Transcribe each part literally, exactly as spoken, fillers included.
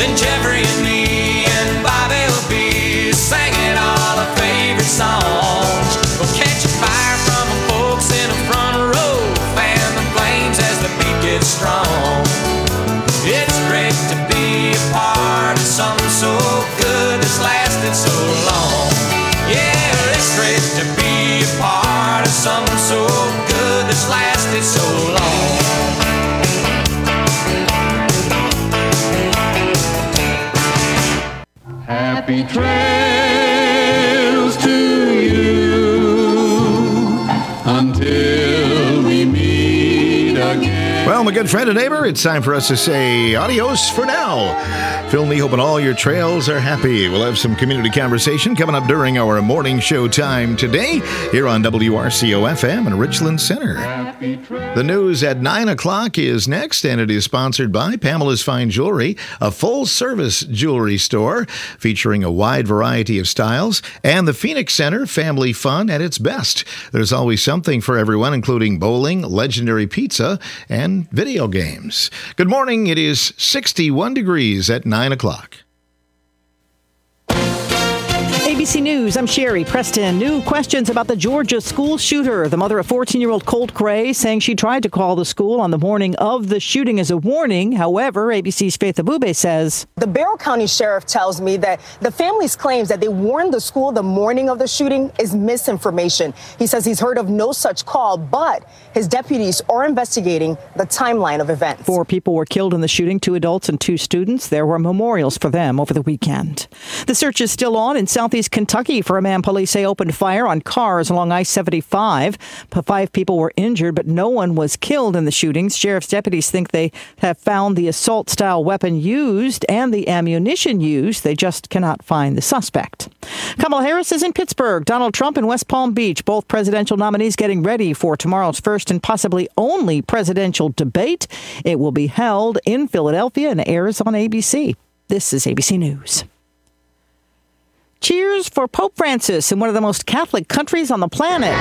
Then Jeffrey and me and Bobby will be singing all our favorite songs. We'll catch a fire from the folks in the front row, fan the flames as the beat gets strong. It's great to be a part of something so good that's lasted so long. Yeah, it's great to be a part of something so good that's lasted so long. Happy trails to you until we meet again. Well, my good friend and neighbor, it's time for us to say adios for now. Phil me hoping all your trails are happy. We'll have some community conversation coming up during our morning show time today here on W R C O F M in Richland Center. The news at nine o'clock is next, and it is sponsored by Pamela's Fine Jewelry, a full-service jewelry store featuring a wide variety of styles, and the Phoenix Center, family fun at its best. There's always something for everyone, including bowling, legendary pizza, and video games. Good morning. It is sixty-one degrees at nine o'clock. A B C News, I'm Sherry Preston. New questions about the Georgia school shooter. The mother of fourteen-year-old Colt Gray saying she tried to call the school on the morning of the shooting as a warning. However, A B C's Faith Abube says, the Barrow County Sheriff tells me that the family's claims that they warned the school the morning of the shooting is misinformation. He says he's heard of no such call, but his deputies are investigating the timeline of events. Four people were killed in the shooting, two adults and two students. There were memorials for them over the weekend. The search is still on in southeast Kentucky for a man police say opened fire on cars along I seventy-five. Five people were injured, but no one was killed in the shootings. Sheriff's deputies think they have found the assault-style weapon used and the ammunition used. They just cannot find the suspect. Kamala Harris is in Pittsburgh. Donald Trump in West Palm Beach. Both presidential nominees getting ready for tomorrow's first and possibly only presidential debate. It will be held in Philadelphia and airs on A B C. This is A B C News. Cheers for Pope Francis in one of the most Catholic countries on the planet.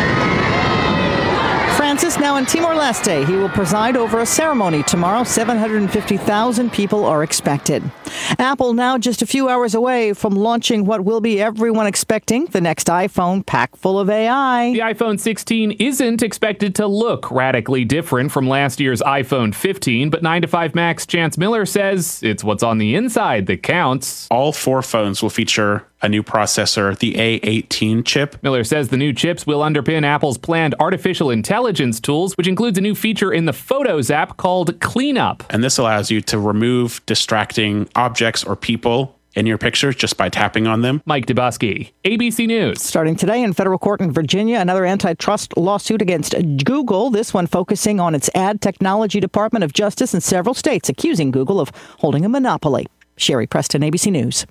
Francis now in Timor-Leste. He will preside over a ceremony tomorrow. seven hundred fifty thousand people are expected. Apple now just a few hours away from launching what will be everyone expecting, the next iPhone packed full of A I. The iPhone sixteen isn't expected to look radically different from last year's iPhone fifteen, but nine to five Mac's Chance Miller says it's what's on the inside that counts. All four phones will feature a new processor, the A eighteen chip. Miller says the new chips will underpin Apple's planned artificial intelligence tools, which includes a new feature in the Photos app called Cleanup. And this allows you to remove distracting objects or people in your pictures just by tapping on them. Mike Dubosky, A B C News. Starting today in federal court in Virginia, another antitrust lawsuit against Google, this one focusing on its ad technology department of justice in several states, accusing Google of holding a monopoly. Sherry Preston, A B C News.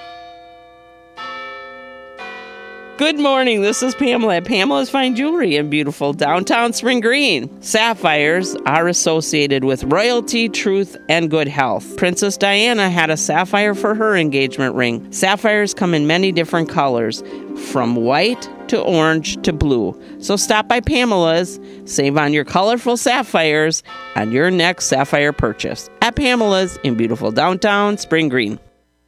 Good morning, this is Pamela at Pamela's Fine Jewelry in beautiful downtown Spring Green. Sapphires are associated with royalty, truth, and good health. Princess Diana had a sapphire for her engagement ring. Sapphires come in many different colors, from white to orange to blue. So stop by Pamela's, save on your colorful sapphires on your next sapphire purchase. At Pamela's in beautiful downtown Spring Green.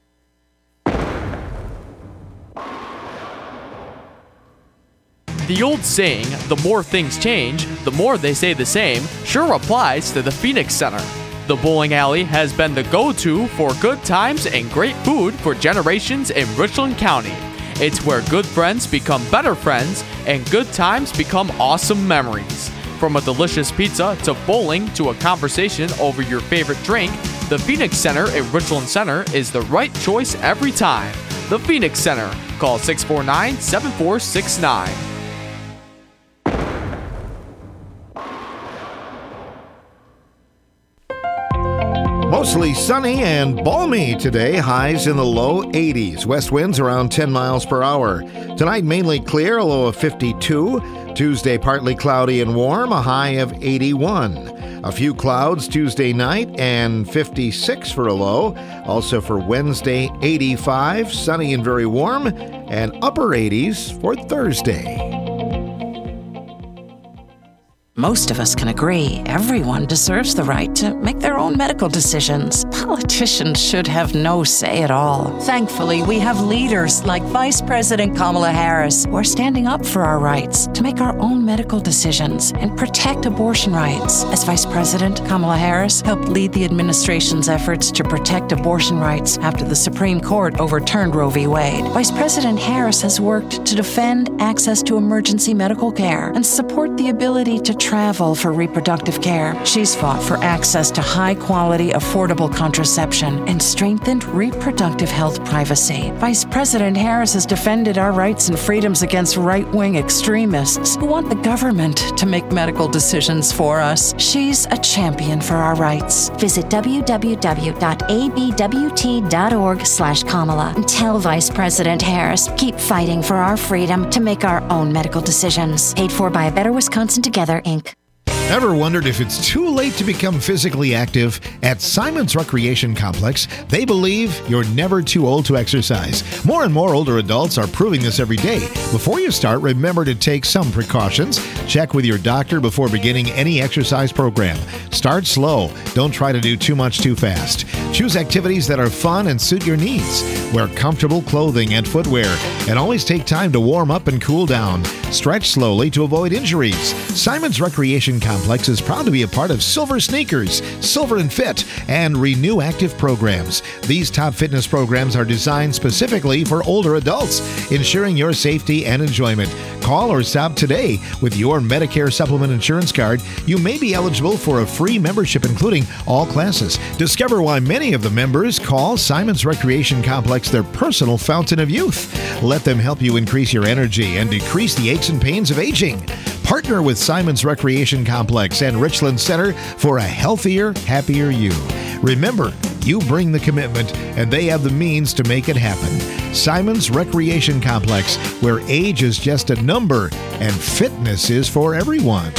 The old saying, the more things change, the more they stay the same, sure applies to the Phoenix Center. The bowling alley has been the go-to for good times and great food for generations in Richland County. It's where good friends become better friends and good times become awesome memories. From a delicious pizza to bowling to a conversation over your favorite drink, the Phoenix Center in Richland Center is the right choice every time. The Phoenix Center. Call six four nine, seven four six nine. Mostly sunny and balmy today, highs in the low eighties. West winds around ten miles per hour. Tonight mainly clear, a low of fifty-two. Tuesday partly cloudy and warm, a high of eighty-one. A few clouds Tuesday night and fifty-six for a low. Also for Wednesday, eighty-five, sunny and very warm, and upper eighties for Thursday. Most of us can agree everyone deserves the right to make their own medical decisions. politicians should have no say at all. Thankfully, we have leaders like Vice President Kamala Harris who are standing up for our rights to make our own medical decisions and protect abortion rights. As Vice President, Kamala Harris helped lead the administration's efforts to protect abortion rights after the Supreme Court overturned Roe v. Wade. Vice President Harris has worked to defend access to emergency medical care and support the ability to travel for reproductive care. She's fought for access to high-quality, affordable contraception and strengthened reproductive health privacy. Vice President Harris has defended our rights and freedoms against right-wing extremists who want the government to make medical decisions for us. She's a champion for our rights. Visit w w w dot a b w t dot org slash Kamala and tell Vice President Harris, keep fighting for our freedom to make our own medical decisions. Paid for by Better Wisconsin Together, Incorporated. Ever wondered if it's too late to become physically active? At Simon's Recreation Complex, they believe you're never too old to exercise. More and more older adults are proving this every day. Before you start, remember to take some precautions. Check with your doctor before beginning any exercise program. Start slow. Don't try to do too much too fast. Choose activities that are fun and suit your needs. Wear comfortable clothing and footwear, and always take time to warm up and cool down. Stretch slowly to avoid injuries. Simon's Recreation Complex is proud to be a part of Silver Sneakers, Silver and Fit, and Renew Active programs. These top fitness programs are designed specifically for older adults, ensuring your safety and enjoyment. Call or stop today. With your Medicare Supplement Insurance Card, you may be eligible for a free membership including all classes. Discover why many of the members call Simon's Recreation Complex their personal fountain of youth. Let them help you increase your energy and decrease the aches and pains of aging. Partner with Simon's Recreation Complex and Richland Center for a healthier, happier you. Remember, you bring the commitment and they have the means to make it happen. Simon's Recreation Complex, where age is just a number and fitness is for everyone.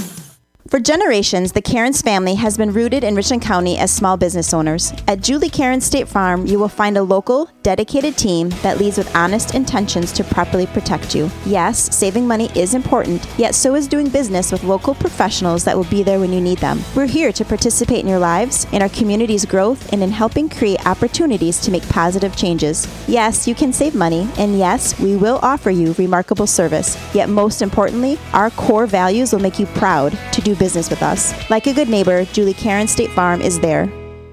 For generations, the Cairns family has been rooted in Richland County as small business owners. At Julie Cairns State Farm, you will find a local, dedicated team that leads with honest intentions to properly protect you. Yes, saving money is important, yet so is doing business with local professionals that will be there when you need them. We're here to participate in your lives, in our community's growth, and in helping create opportunities to make positive changes. Yes, you can save money, and yes, we will offer you remarkable service. Yet most importantly, our core values will make you proud to do business with us. Like a good neighbor, Julie Cairns State Farm is there.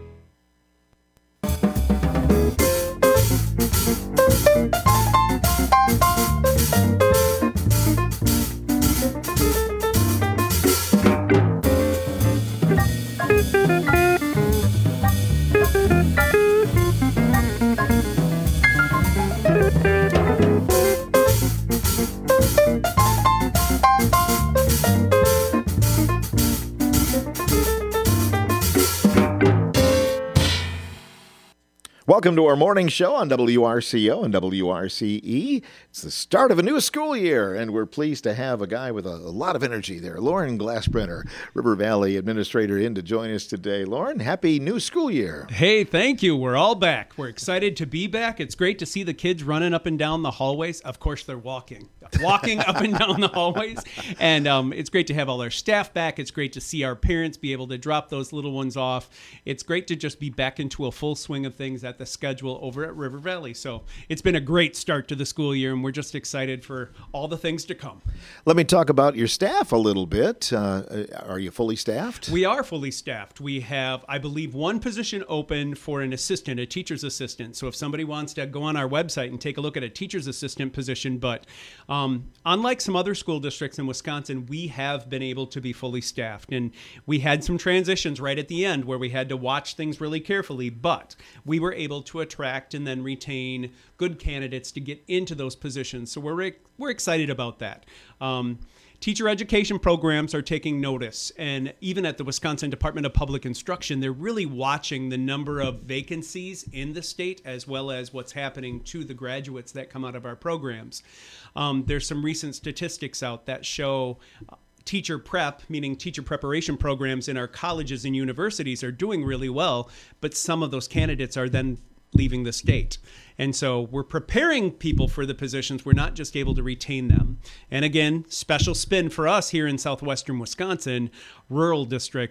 Welcome to our morning show on W R C O and W R C E. It's the start of a new school year, and we're pleased to have a guy with a, a lot of energy there, Lauren Glassbrenner, River Valley Administrator, in to join us today. Lauren, happy new school year. Hey, thank you. We're all back. We're excited to be back. It's great to see the kids running up and down the hallways. Of course, they're walking, walking up and down the hallways. And um, it's great to have all our staff back. It's great to see our parents be able to drop those little ones off. It's great to just be back into a full swing of things at the schedule over at River Valley. So it's been a great start to the school year, and we're just excited for all the things to come. Let me talk about your staff a little bit. Uh, are you fully staffed? We are fully staffed. We have, I believe, one position open for an assistant, a teacher's assistant. So if somebody wants to go on our website and take a look at a teacher's assistant position, but um, unlike some other school districts in Wisconsin, we have been able to be fully staffed. And we had some transitions right at the end where we had to watch things really carefully, but we were able to attract and then retain good candidates to get into those positions. So we're we're excited about that. Um, teacher education programs are taking notice, and even at the Wisconsin Department of Public Instruction, they're really watching the number of vacancies in the state as well as what's happening to the graduates that come out of our programs. Um, there's some recent statistics out that show uh, teacher prep, meaning teacher preparation programs in our colleges and universities, are doing really well, but some of those candidates are then leaving the state. And so we're preparing people for the positions. We're not just able to retain them. And again, special spin for us here in southwestern Wisconsin, rural districts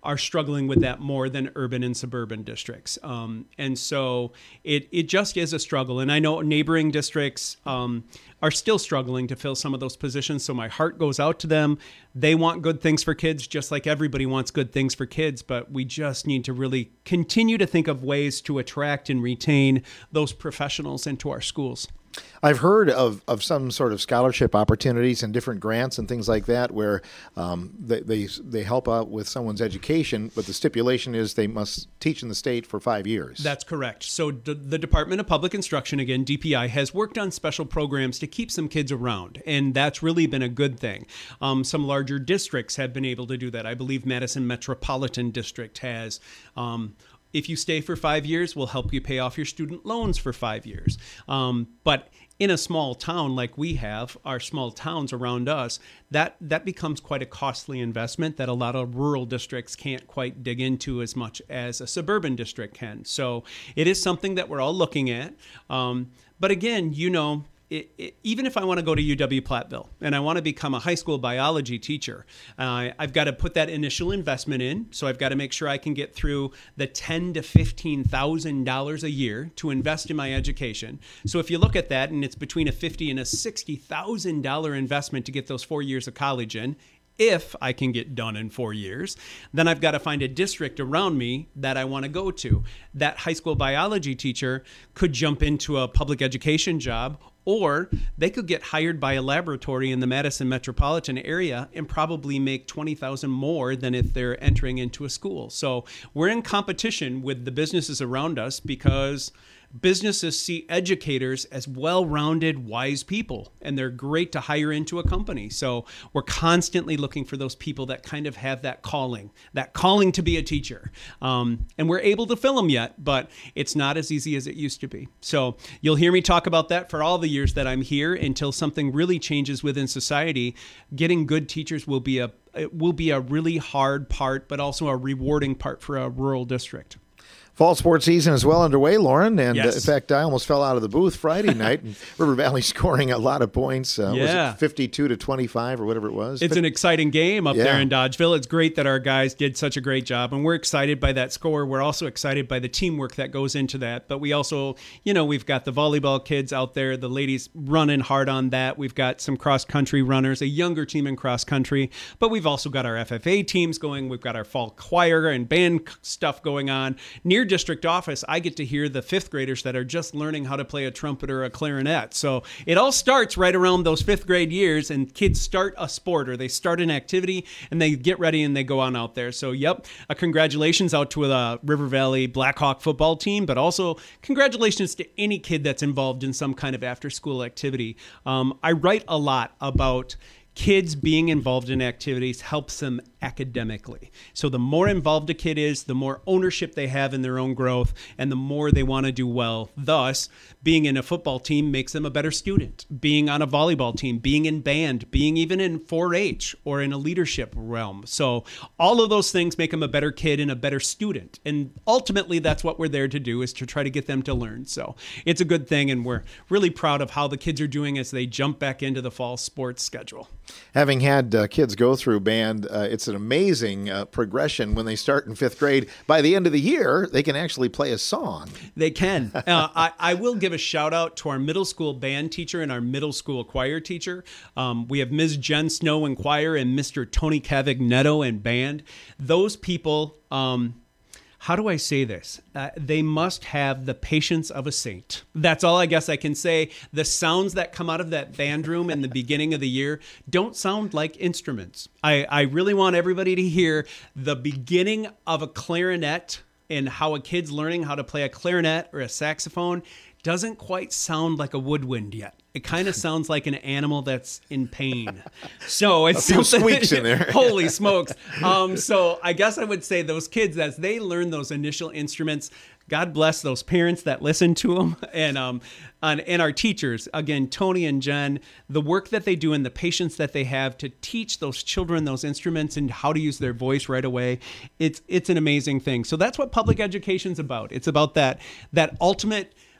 are struggling with that more than urban and suburban districts. Um, and so it, it just is a struggle. And I know neighboring districts um, are still struggling to fill some of those positions. So my heart goes out to them. They want good things for kids, just like everybody wants good things for kids. But we just need to really continue to think of ways to attract and retain those professionals into our schools. I've heard of, of some sort of scholarship opportunities and different grants and things like that where um, they, they they help out with someone's education, but the stipulation is they must teach in the state for five years. That's correct. So d- the Department of Public Instruction, again, D P I, has worked on special programs to keep some kids around, and that's really been a good thing. Um, some larger districts have been able to do that. I believe Madison Metropolitan District has. Um, If you stay for five years, we'll help you pay off your student loans for five years. Um, but in a small town like we have, our small towns around us, that, that becomes quite a costly investment that a lot of rural districts can't quite dig into as much as a suburban district can. So it is something that we're all looking at. Um, but again, you know, It, it, even if I want to go to U W-Platteville and I want to become a high school biology teacher, uh, I've got to put that initial investment in. So I've got to make sure I can get through the ten thousand to fifteen thousand dollars a year to invest in my education. So if you look at that, and it's between a fifty thousand dollars and a sixty thousand dollars investment to get those four years of college in, if I can get done in four years, then I've got to find a district around me that I want to go to. That high school biology teacher could jump into a public education job, or they could get hired by a laboratory in the Madison metropolitan area and probably make twenty thousand dollars more than if they're entering into a school. So we're in competition with the businesses around us because businesses see educators as well-rounded, wise people, and they're great to hire into a company. So we're constantly looking for those people that kind of have that calling, that calling to be a teacher. Um, and we're able to fill them yet, but it's not as easy as it used to be. So you'll hear me talk about that for all the years that I'm here until something really changes within society. Getting good teachers will be a, it will be a really hard part, but also a rewarding part for a rural district. Fall sports season is well underway, Lauren, and yes. uh, in fact, I almost fell out of the booth Friday night, and River Valley scoring a lot of points. Uh, yeah. Was it fifty-two to twenty-five or whatever it was? It's but, an exciting game up yeah. there in Dodgeville. It's great that our guys did such a great job, and we're excited by that score. We're also excited by the teamwork that goes into that, but we also, you know, we've got the volleyball kids out there, the ladies running hard on that. We've got some cross-country runners, a younger team in cross-country, but we've also got our F F A teams going. We've got our fall choir and band stuff going on. Near district office, I get to hear the fifth graders that are just learning how to play a trumpet or a clarinet. So it all starts right around those fifth grade years, and kids start a sport or they start an activity and they get ready and they go on out there. So, yep, a congratulations out to the River Valley Blackhawk football team, but also congratulations to any kid that's involved in some kind of after-school activity. Um, I write a lot about kids being involved in activities helps them academically. So the more involved a kid is, the more ownership they have in their own growth, and the more they want to do well. Thus, being in a football team makes them a better student. Being on a volleyball team, being in band, being even in four H or in a leadership realm. So all of those things make them a better kid and a better student. And ultimately, that's what we're there to do, is to try to get them to learn. So it's a good thing, and we're really proud of how the kids are doing as they jump back into the fall sports schedule. Having had uh, kids go through band, uh, it's an amazing uh, progression when they start in fifth grade. By the end of the year, they can actually play a song. They can. uh, I, I will give a shout out to our middle school band teacher and our middle school choir teacher. Um, we have Miz Jen Snow in choir and Mister Tony Cavagnetto in band. Those people... Um, How do I say this? Uh, they must have the patience of a saint. That's all I guess I can say. The sounds that come out of that band room in the beginning of the year don't sound like instruments. I, I really want everybody to hear the beginning of a clarinet and how a kid's learning how to play a clarinet or a saxophone doesn't quite sound like a woodwind yet. It kind of sounds like an animal that's in pain. So it's a few something, squeaks in there. Holy smokes. Um, so I guess I would say those kids, as they learn those initial instruments, God bless those parents that listen to them, and um, and, and our teachers. Again, Tony and Jen, the work that they do and the patience that they have to teach those children those instruments and how to use their voice right away, it's it's an amazing thing. So that's what public education's about. It's about that that ultimate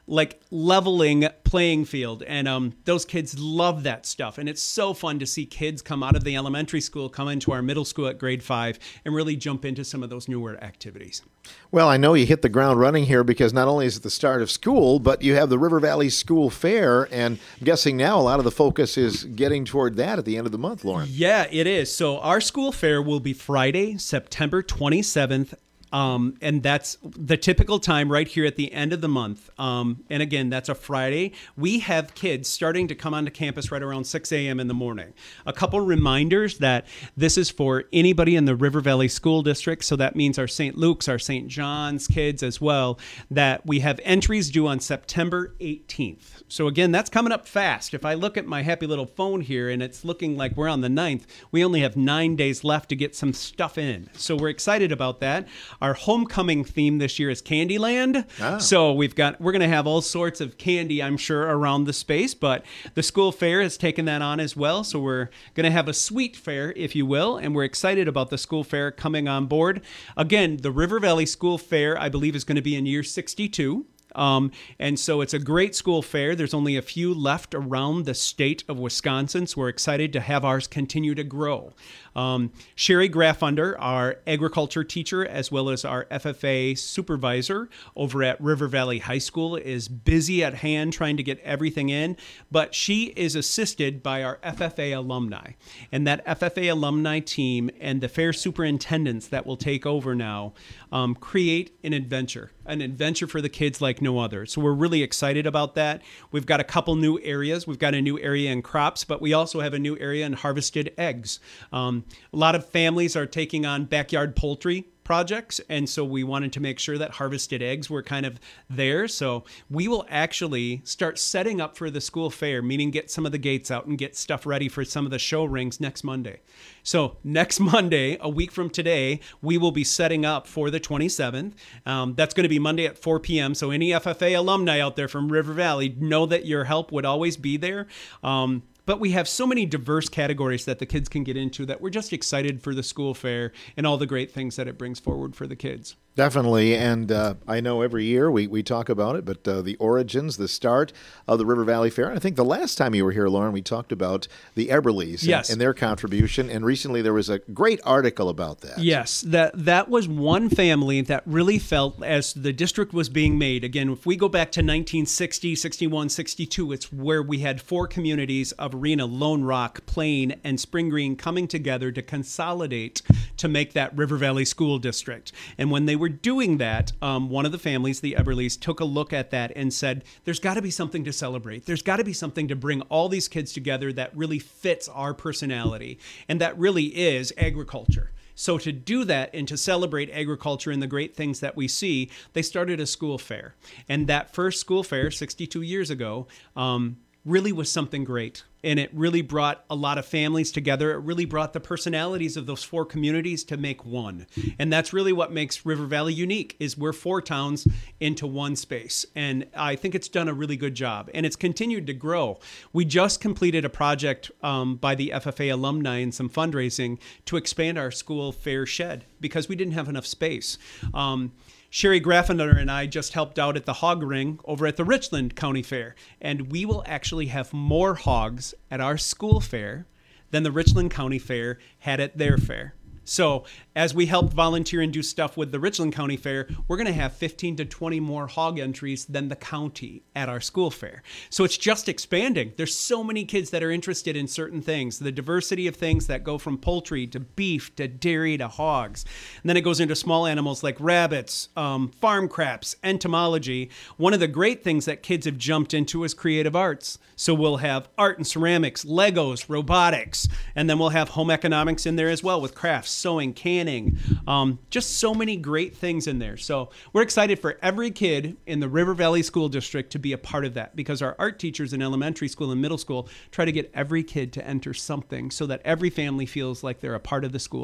like leveling playing field. And um, those kids love that stuff. And it's so fun to see kids come out of the elementary school, come into our middle school at grade five, and really jump into some of those newer activities. Well, I know you hit the ground running here because not only is it the start of school, but you have the River Valley School Fair. And I'm guessing now a lot of the focus is getting toward that at the end of the month, Lauren. Yeah, it is. So our school fair will be Friday, September twenty-seventh. Um, and that's the typical time right here at the end of the month. Um, and again, that's a Friday. We have kids starting to come onto campus right around six a.m. in the morning. A couple reminders that this is for anybody in the River Valley School District. So that means our Saint Luke's, our Saint John's kids as well, that we have entries due on September eighteenth. So again, that's coming up fast. If I look at my happy little phone here and it's looking like we're on the ninth, we only have nine days left to get some stuff in. So we're excited about that. Our homecoming theme this year is Candyland. Ah. So we've got we're going to have all sorts of candy, I'm sure, around the space, but the school fair has taken that on as well. So we're going to have a sweet fair, if you will, and we're excited about the school fair coming on board. Again, the River Valley School Fair, I believe, is going to be in year sixty-two. Um, and so it's a great school fair. There's only a few left around the state of Wisconsin, so we're excited to have ours continue to grow. Um, Sherry Graffunder, our agriculture teacher, as well as our F F A supervisor over at River Valley High School, is busy at hand trying to get everything in, but she is assisted by our F F A alumni. And that F F A alumni team and the fair superintendents that will take over now um, create an adventure, an adventure for the kids like no other. So we're really excited about that. We've got a couple new areas. We've got a new area in crops, but we also have a new area in harvested eggs. Um, a lot of families are taking on backyard poultry projects, and so we wanted to make sure that harvested eggs were kind of there. So we will actually start setting up for the school fair, meaning get some of the gates out and get stuff ready for some of the show rings next Monday. So next Monday, a week from today, we will be setting up for the twenty-seventh. Um, that's going to be Monday at four p.m. So any F F A alumni out there from River Valley, know that your help would always be there. Um, But we have so many diverse categories that the kids can get into that we're just excited for the school fair and all the great things that it brings forward for the kids. Definitely, and uh, I know every year we, we talk about it, but uh, the origins, the start of the River Valley Fair. I think the last time you were here, Lauren, we talked about the Eberleys yes. and, and their contribution, and recently there was a great article about that. Yes, that that was one family that really felt as the district was being made. Again, if we go back to nineteen sixty, sixty-one, sixty-two, it's where we had four communities of Arena, Lone Rock, Plain, and Spring Green coming together to consolidate to make that River Valley School District. And when they were doing that, um, one of the families, the Eberleys, took a look at that and said, there's got to be something to celebrate. There's got to be something to bring all these kids together that really fits our personality. And that really is agriculture. So to do that and to celebrate agriculture and the great things that we see, they started a school fair. And that first school fair, sixty-two years ago, um, really was something great. And it really brought a lot of families together. It really brought the personalities of those four communities to make one. And that's really what makes River Valley unique, is we're four towns into one space. And I think it's done a really good job. And it's continued to grow. We just completed a project um, by the F F A alumni and some fundraising to expand our school fair shed because we didn't have enough space. Um, Sherry Graffunder and I just helped out at the Hog Ring over at the Richland County Fair, and we will actually have more hogs at our school fair than the Richland County Fair had at their fair. So as we help volunteer and do stuff with the Richland County Fair, we're going to have fifteen to twenty more hog entries than the county at our school fair. So it's just expanding. There's so many kids that are interested in certain things, the diversity of things that go from poultry to beef to dairy to hogs. And then it goes into small animals like rabbits, um, farm craps, entomology. One of the great things that kids have jumped into is creative arts. So we'll have art and ceramics, Legos, robotics, and then we'll have home economics in there as well with crafts, sewing, canning, um, just so many great things in there. So we're excited for every kid in the River Valley School District to be a part of that, because our art teachers in elementary school and middle school try to get every kid to enter something so that every family feels like they're a part of the school fair.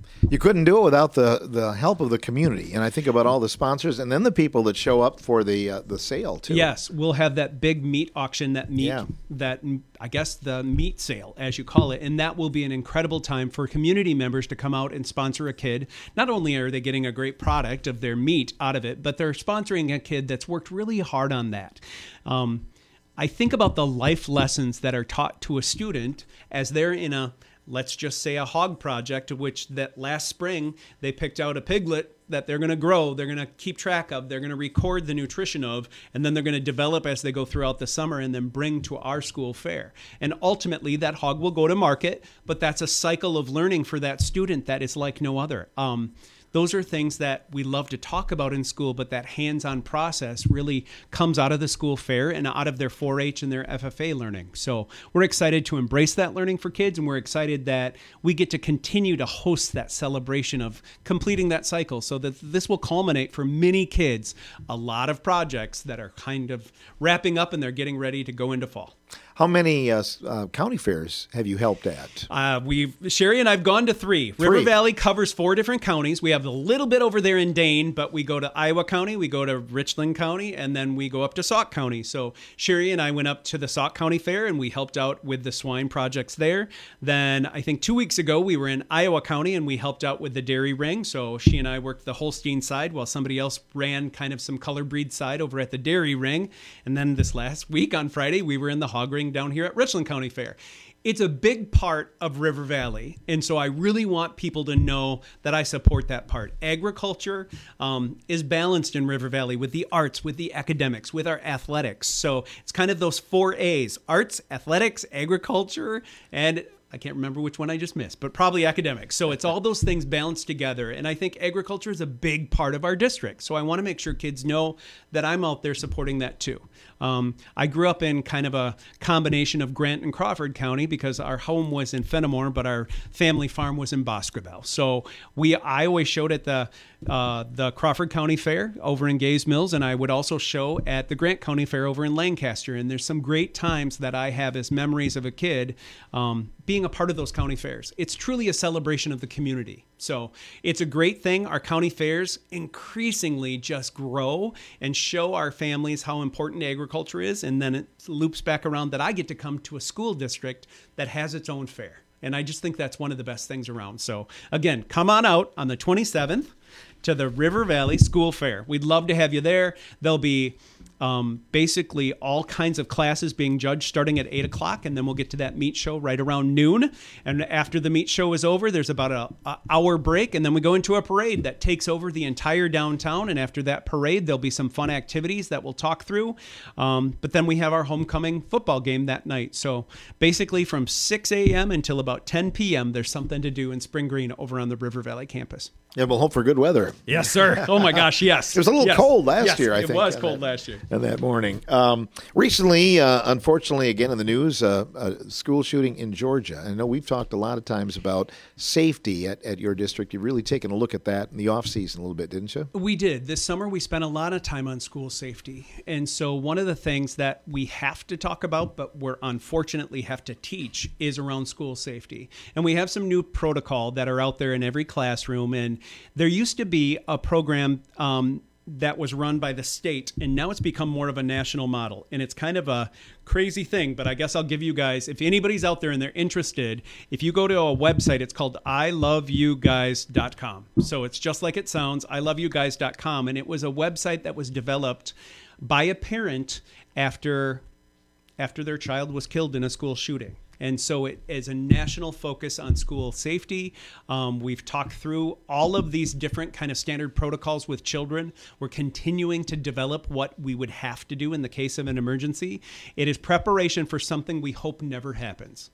You couldn't do it without the, the help of the community. And I think about all the sponsors and then the people that show up for the uh, the sale, too. Yes, we'll have that big meat auction, that meat, Yeah. that I guess the meat sale, as you call it. And that will be an incredible time for community members to come out and sponsor a kid. Not only are they getting a great product of their meat out of it, but they're sponsoring a kid that's worked really hard on that. Um, I think about the life lessons that are taught to a student as they're in a, let's just say, a hog project, of which that last spring they picked out a piglet that they're going to grow, they're going to keep track of, they're going to record the nutrition of, and then they're going to develop as they go throughout the summer and then bring to our school fair. And ultimately, that hog will go to market, but that's a cycle of learning for that student that is like no other. Um, Those are things that we love to talk about in school, but that hands-on process really comes out of the school fair and out of their four H and their F F A learning. So we're excited to embrace that learning for kids, and we're excited that we get to continue to host that celebration of completing that cycle so that this will culminate for many kids, a lot of projects that are kind of wrapping up and they're getting ready to go into fall. How many uh, uh, county fairs have you helped at? Uh, we've Sherry and I've gone to three. Three. River Valley covers four different counties. We have a little bit over there in Dane, but we go to Iowa County, we go to Richland County, and then we go up to Sauk County. So Sherry and I went up to the Sauk County Fair and we helped out with the swine projects there. Then I think two weeks ago we were in Iowa County and we helped out with the dairy ring. So she and I worked the Holstein side while somebody else ran kind of some color breed side over at the dairy ring. And then this last week on Friday we were in the hog ring down here at Richland County Fair. It's a big part of River Valley, and so I really want people to know that I support that part. Agriculture um, is balanced in River Valley with the arts, with the academics, with our athletics. So it's kind of those four A's: arts, athletics, agriculture, and I can't remember which one I just missed, but probably academics. So it's all those things balanced together. And I think agriculture is a big part of our district. So I want to make sure kids know that I'm out there supporting that too. Um, I grew up in kind of a combination of Grant and Crawford County because our home was in Fenimore, but our family farm was in Boscobel. So we, I always showed at the uh, the Crawford County Fair over in Gays Mills, and I would also show at the Grant County Fair over in Lancaster. And there's some great times that I have as memories of a kid um, being a part of those county fairs. It's truly a celebration of the community. So it's a great thing. Our county fairs increasingly just grow and show our families how important agriculture is. And then it loops back around that I get to come to a school district that has its own fair. And I just think that's one of the best things around. So again, come on out on the twenty-seventh to the River Valley School Fair. We'd love to have you there. There'll be um, basically all kinds of classes being judged starting at eight o'clock, and then we'll get to that meat show right around noon. And after the meat show is over, there's about a, a hour break, and then we go into a parade that takes over the entire downtown. And after that parade, there'll be some fun activities that we'll talk through. Um, but then we have our homecoming football game that night. So basically from six a.m. until about ten p.m., there's something to do in Spring Green over on the River Valley campus. Yeah, we'll hope for good weather. Yes, sir. Oh, my gosh, yes. It was a little yes. cold last yes, year, I it think. It was uh, cold that, last year. uh, that morning. Um, recently, uh, unfortunately, again in the news, uh, a school shooting in Georgia. I know we've talked a lot of times about safety at, at your district. You've really taken a look at that in the off-season a little bit, didn't you? We did. This summer, we spent a lot of time on school safety. And so one of the things that we have to talk about, but we're unfortunately have to teach, is around school safety. And we have some new protocol that are out there in every classroom. And there used to be a program um, that was run by the state, and now it's become more of a national model. And it's kind of a crazy thing, but I guess I'll give you guys, if anybody's out there and they're interested, if you go to a website, it's called I love you guys dot com. So it's just like it sounds, I love you guys dot com. And it was a website that was developed by a parent after after their child was killed in a school shooting. And so it is a national focus on school safety. Um, we've talked through all of these different kind of standard protocols with children. We're continuing to develop what we would have to do in the case of an emergency. It is preparation for something we hope never happens.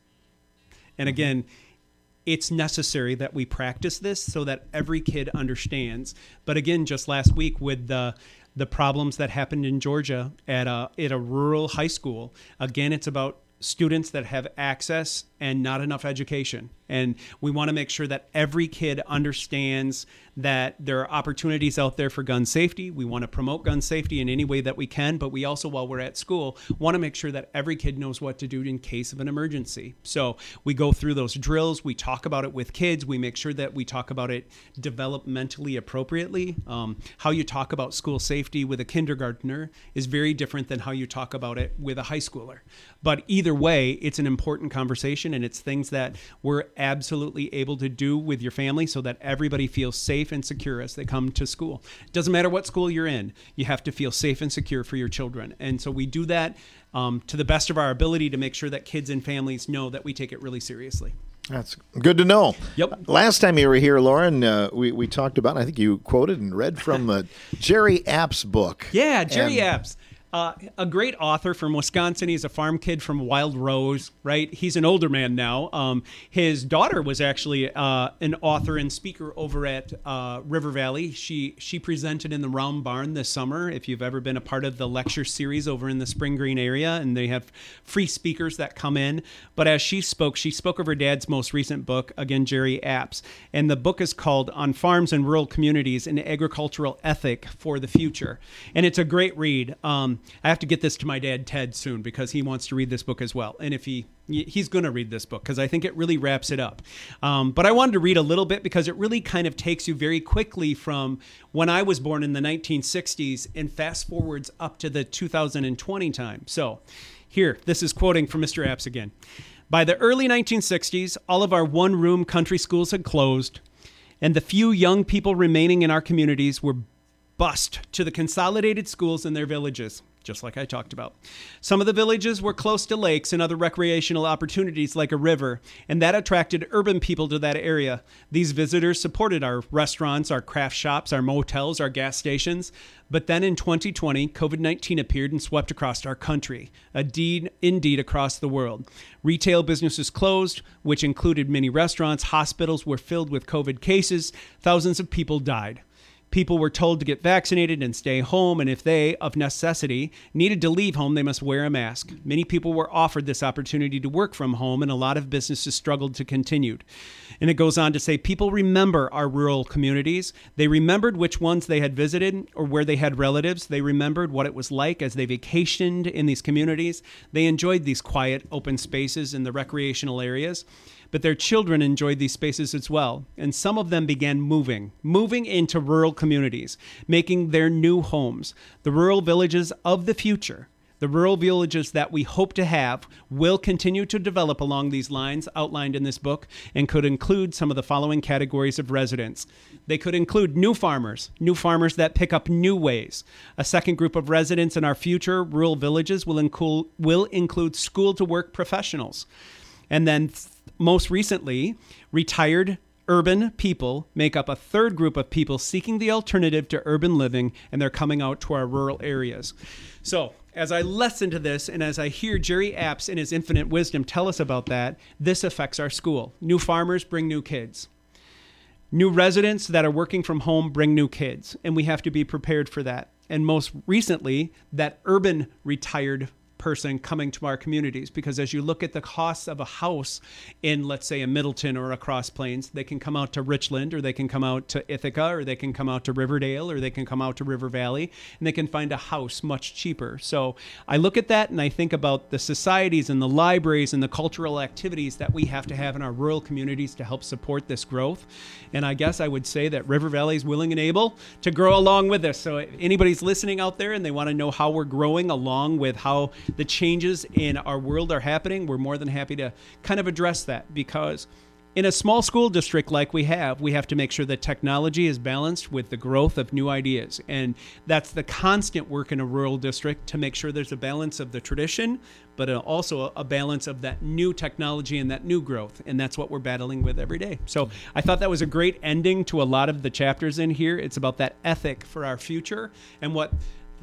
And again, it's necessary that we practice this so that every kid understands. But again, just last week with the the problems that happened in Georgia at a at a rural high school, again, it's about students that have access and not enough education. And we want to make sure that every kid understands that there are opportunities out there for gun safety. We want to promote gun safety in any way that we can, but we also, while we're at school, want to make sure that every kid knows what to do in case of an emergency. So we go through those drills, we talk about it with kids, we make sure that we talk about it developmentally appropriately. Um, how you talk about school safety with a kindergartner is very different than how you talk about it with a high schooler. But either way, it's an important conversation, and it's things that we're absolutely able to do with your family so that everybody feels safe and secure as they come to school. It doesn't matter what school you're in, you have to feel safe and secure for your children. And so we do that um, to the best of our ability to make sure that kids and families know that we take it really seriously. That's good to know. Yep. Last time you were here, Lauren, uh, we, we talked about, I think you quoted and read from uh, Jerry Apps' book. Yeah, Jerry And- Apps. Uh, a great author from Wisconsin. He's a farm kid from Wild Rose, right? He's an older man now. Um, his daughter was actually uh, an author and speaker over at uh, River Valley. She she presented in the Round Barn this summer. If you've ever been a part of the lecture series over in the Spring Green area, and they have free speakers that come in. But as she spoke, she spoke of her dad's most recent book, again, Jerry Apps. And the book is called On Farms and Rural Communities, an Agricultural Ethic for the Future. And it's a great read. Um, I have to get this to my dad, Ted, soon, because he wants to read this book as well. And if he he's going to read this book, because I think it really wraps it up. Um, but I wanted to read a little bit because it really kind of takes you very quickly from when I was born in the nineteen sixties and fast forwards up to the two thousand twenty time. So here, this is quoting from Mister Apps again. By the early nineteen sixties, all of our one-room country schools had closed, and the few young people remaining in our communities were bused to the consolidated schools in their villages, just like I talked about. Some of the villages were close to lakes and other recreational opportunities like a river, and that attracted urban people to that area. These visitors supported our restaurants, our craft shops, our motels, our gas stations. But then in twenty twenty, covid nineteen appeared and swept across our country, indeed, indeed across the world. Retail businesses closed, which included many restaurants. Hospitals were filled with COVID cases. Thousands of people died. People were told to get vaccinated and stay home, and if they, of necessity, needed to leave home, they must wear a mask. Many people were offered this opportunity to work from home, and a lot of businesses struggled to continue. And it goes on to say, people remember our rural communities. They remembered which ones they had visited or where they had relatives. They remembered what it was like as they vacationed in these communities. They enjoyed these quiet, open spaces in the recreational areas. But their children enjoyed these spaces as well. And some of them began moving, moving into rural communities, making their new homes. The rural villages of the future, the rural villages that we hope to have, will continue to develop along these lines outlined in this book and could include some of the following categories of residents. They could include new farmers, new farmers that pick up new ways. A second group of residents in our future rural villages will include, will include school-to-work professionals. And then most recently, retired urban people make up a third group of people seeking the alternative to urban living, and they're coming out to our rural areas. So as I listen to this and as I hear Jerry Apps in his infinite wisdom tell us about that, this affects our school. New farmers bring new kids. New residents that are working from home bring new kids, and we have to be prepared for that. And most recently, that urban retired person coming to our communities, because as you look at the costs of a house in, let's say, a Middleton or a Cross Plains, they can come out to Richland, or they can come out to Ithaca, or they can come out to Riverdale, or they can come out to River Valley, and they can find a house much cheaper. So I look at that and I think about the societies and the libraries and the cultural activities that we have to have in our rural communities to help support this growth. And I guess I would say that River Valley is willing and able to grow along with us. So if anybody's listening out there and they want to know how we're growing along with how the changes in our world are happening, we're more than happy to kind of address that, because in a small school district like we have, we have to make sure that technology is balanced with the growth of new ideas. And that's the constant work in a rural district, to make sure there's a balance of the tradition, but also a balance of that new technology and that new growth. And that's what we're battling with every day. So I thought that was a great ending to a lot of the chapters in here. It's about that ethic for our future and what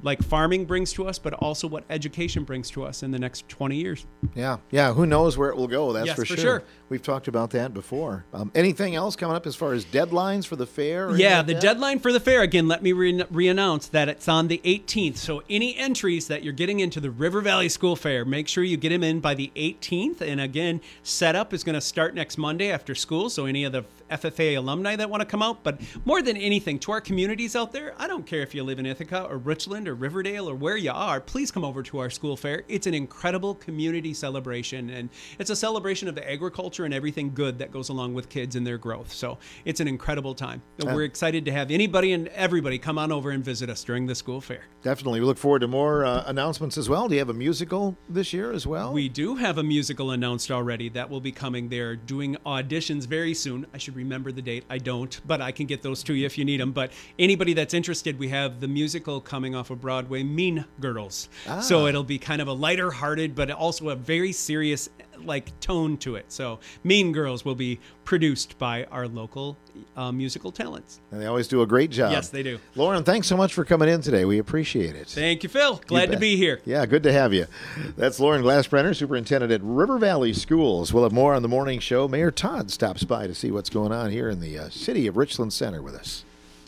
like farming brings to us, but also what education brings to us in the next twenty years. Yeah, yeah. Who knows where it will go? That's yes, for, for sure. sure. We've talked about that before. Um, anything else coming up as far as deadlines for the fair? or Yeah, anything the like that? deadline for the fair, again, let me re- re-announce that it's on the eighteenth. So any entries that you're getting into the River Valley School Fair, make sure you get them in by the eighteenth. And again, setup is going to start next Monday after school. So any of the F F A alumni that want to come out. But more than anything, to our communities out there, I don't care if you live in Ithaca or Richland or Riverdale or where you are, please come over to our school fair. It's an incredible community celebration, and it's a celebration of the agriculture and everything good that goes along with kids and their growth. So it's an incredible time. Yeah. We're excited to have anybody and everybody come on over and visit us during the school fair. Definitely. We look forward to more uh, announcements as well. Do you have a musical this year as well? We do have a musical announced already that will be coming. They're doing auditions very soon. I should remember the date. I don't, but I can get those to you if you need them. But anybody that's interested, we have the musical coming off of Broadway, Mean Girls. Ah. So it'll be kind of a lighter hearted, but also a very serious like tone to it. So Mean Girls will be produced by our local uh, musical talents. And they always do a great job. Yes, they do. Lauren, thanks so much for coming in today. We appreciate it. Thank you, Phil. Glad You to be here. Yeah, good to have you. That's Lauren Glassbrenner, Superintendent at River Valley Schools. We'll have more on the morning show. Mayor Todd stops by to see what's going on here in the uh, city of Richland Center with us.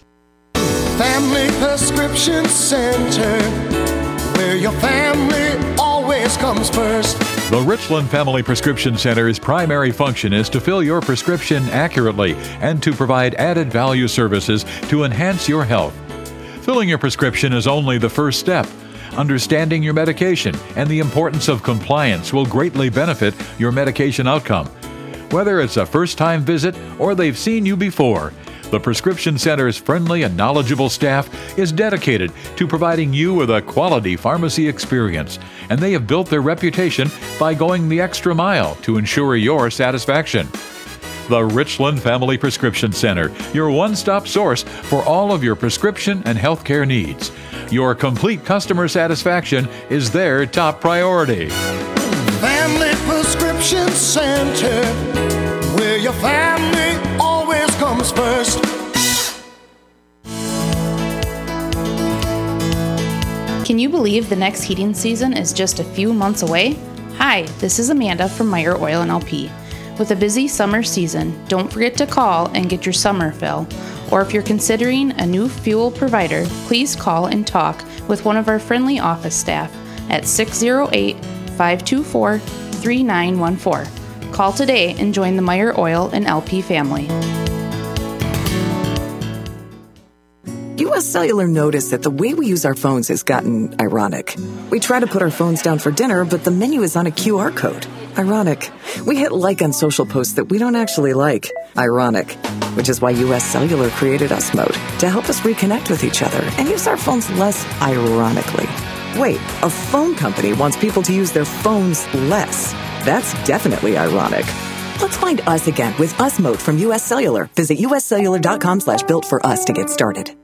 Family Prescription Center, where your family always comes first. The Richland Family Prescription Center's primary function is to fill your prescription accurately and to provide added value services to enhance your health. Filling your prescription is only the first step. Understanding your medication and the importance of compliance will greatly benefit your medication outcome. Whether it's a first-time visit or they've seen you before, the Prescription Center's friendly and knowledgeable staff is dedicated to providing you with a quality pharmacy experience, and they have built their reputation by going the extra mile to ensure your satisfaction. The Richland Family Prescription Center, your one-stop source for all of your prescription and healthcare needs. Your complete customer satisfaction is their top priority. Family Prescription Center, where your family always comes first. Can you believe the next heating season is just a few months away? Hi, this is Amanda from Meyer Oil and L P. With a busy summer season, don't forget to call and get your summer fill. Or if you're considering a new fuel provider, please call and talk with one of our friendly office staff at six oh eight, five two four, three nine one four. Call today and join the Meyer Oil and L P family. U S Cellular noticed that the way we use our phones has gotten ironic. We try to put our phones down for dinner, but the menu is on a Q R code. Ironic. We hit like on social posts that we don't actually like. Ironic. Which is why U S Cellular created Us Mode to help us reconnect with each other and use our phones less ironically. Wait, a phone company wants people to use their phones less. That's definitely ironic. Let's find us again with Us Mode from U S Cellular. Visit uscellular.com slash built for us to get started.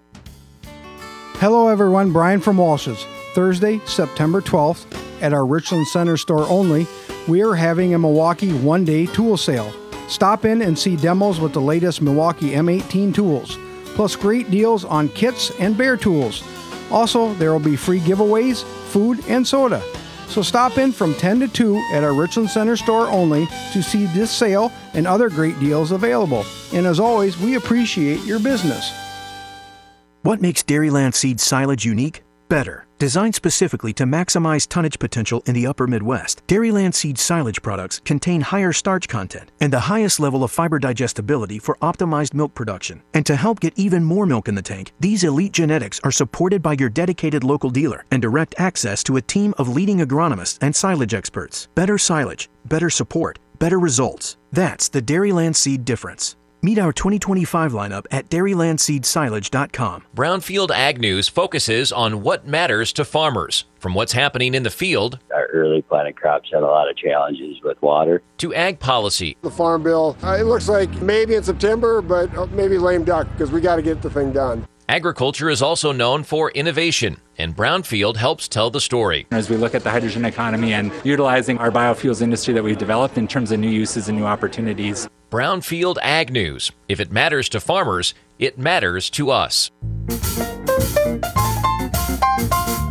Hello everyone, Brian from Walsh's. Thursday, September twelfth, at our Richland Center store only, we are having a Milwaukee one-day tool sale. Stop in and see demos with the latest Milwaukee M eighteen tools, plus great deals on kits and bare tools. Also, there will be free giveaways, food, and soda. So stop in from ten to two at our Richland Center store only to see this sale and other great deals available. And as always, we appreciate your business. What makes Dairyland Seed silage unique? Better. Designed specifically to maximize tonnage potential in the upper Midwest, Dairyland Seed silage products contain higher starch content and the highest level of fiber digestibility for optimized milk production. And to help get even more milk in the tank, these elite genetics are supported by your dedicated local dealer and direct access to a team of leading agronomists and silage experts. Better silage, better support, better results. That's the Dairyland Seed difference. Meet our twenty twenty-five lineup at dairyland seed silage dot com. Brownfield Ag News focuses on what matters to farmers, from what's happening in the field. Our early planted crops had a lot of challenges with water. To ag policy. The Farm Bill, uh, it looks like maybe in September, but maybe lame duck because we got to get the thing done. Agriculture is also known for innovation, and Brownfield helps tell the story. As we look at the hydrogen economy and utilizing our biofuels industry that we've developed in terms of new uses and new opportunities. Brownfield Ag News. If it matters to farmers, it matters to us.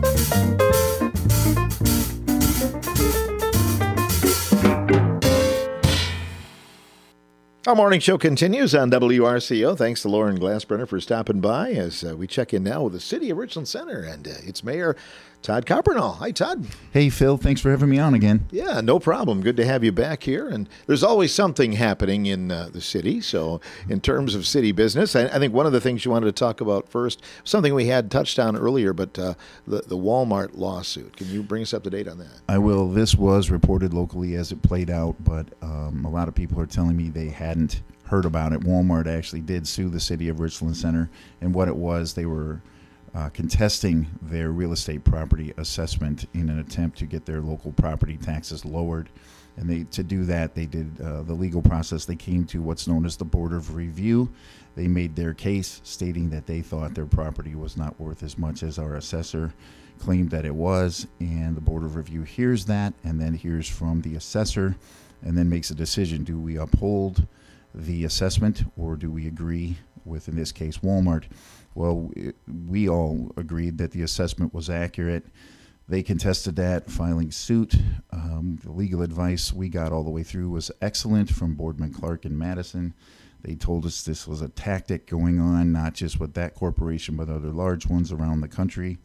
Our morning show continues on W R C O. Thanks to Lauren Glassbrenner for stopping by as uh, we check in now with the City of Richland Center and uh, its mayor, Todd Coppernoll. Hi, Todd. Hey, Phil. Thanks for having me on again. Yeah, no problem. Good to have you back here. And there's always something happening in uh, the city. So in terms of city business, I, I think one of the things you wanted to talk about first, something we had touched on earlier, but uh, the, the Walmart lawsuit. Can you bring us up to date on that? I will. This was reported locally as it played out, but um, a lot of people are telling me they hadn't heard about it. Walmart actually did sue the City of Richland Center, and what it was, they were Uh, contesting their real estate property assessment in an attempt to get their local property taxes lowered. And they to do that, they did uh, the legal process. They came to what's known as the Board of Review. They made their case stating that they thought their property was not worth as much as our assessor claimed that it was. And the Board of Review hears that and then hears from the assessor and then makes a decision. Do we uphold the assessment or do we agree with, in this case, Walmart? Well, we all agreed that the assessment was accurate. They contested that, filing suit. Um, the legal advice we got all the way through was excellent from Boardman Clark and Madison. They told us this was a tactic going on, not just with that corporation, but other large ones around the country.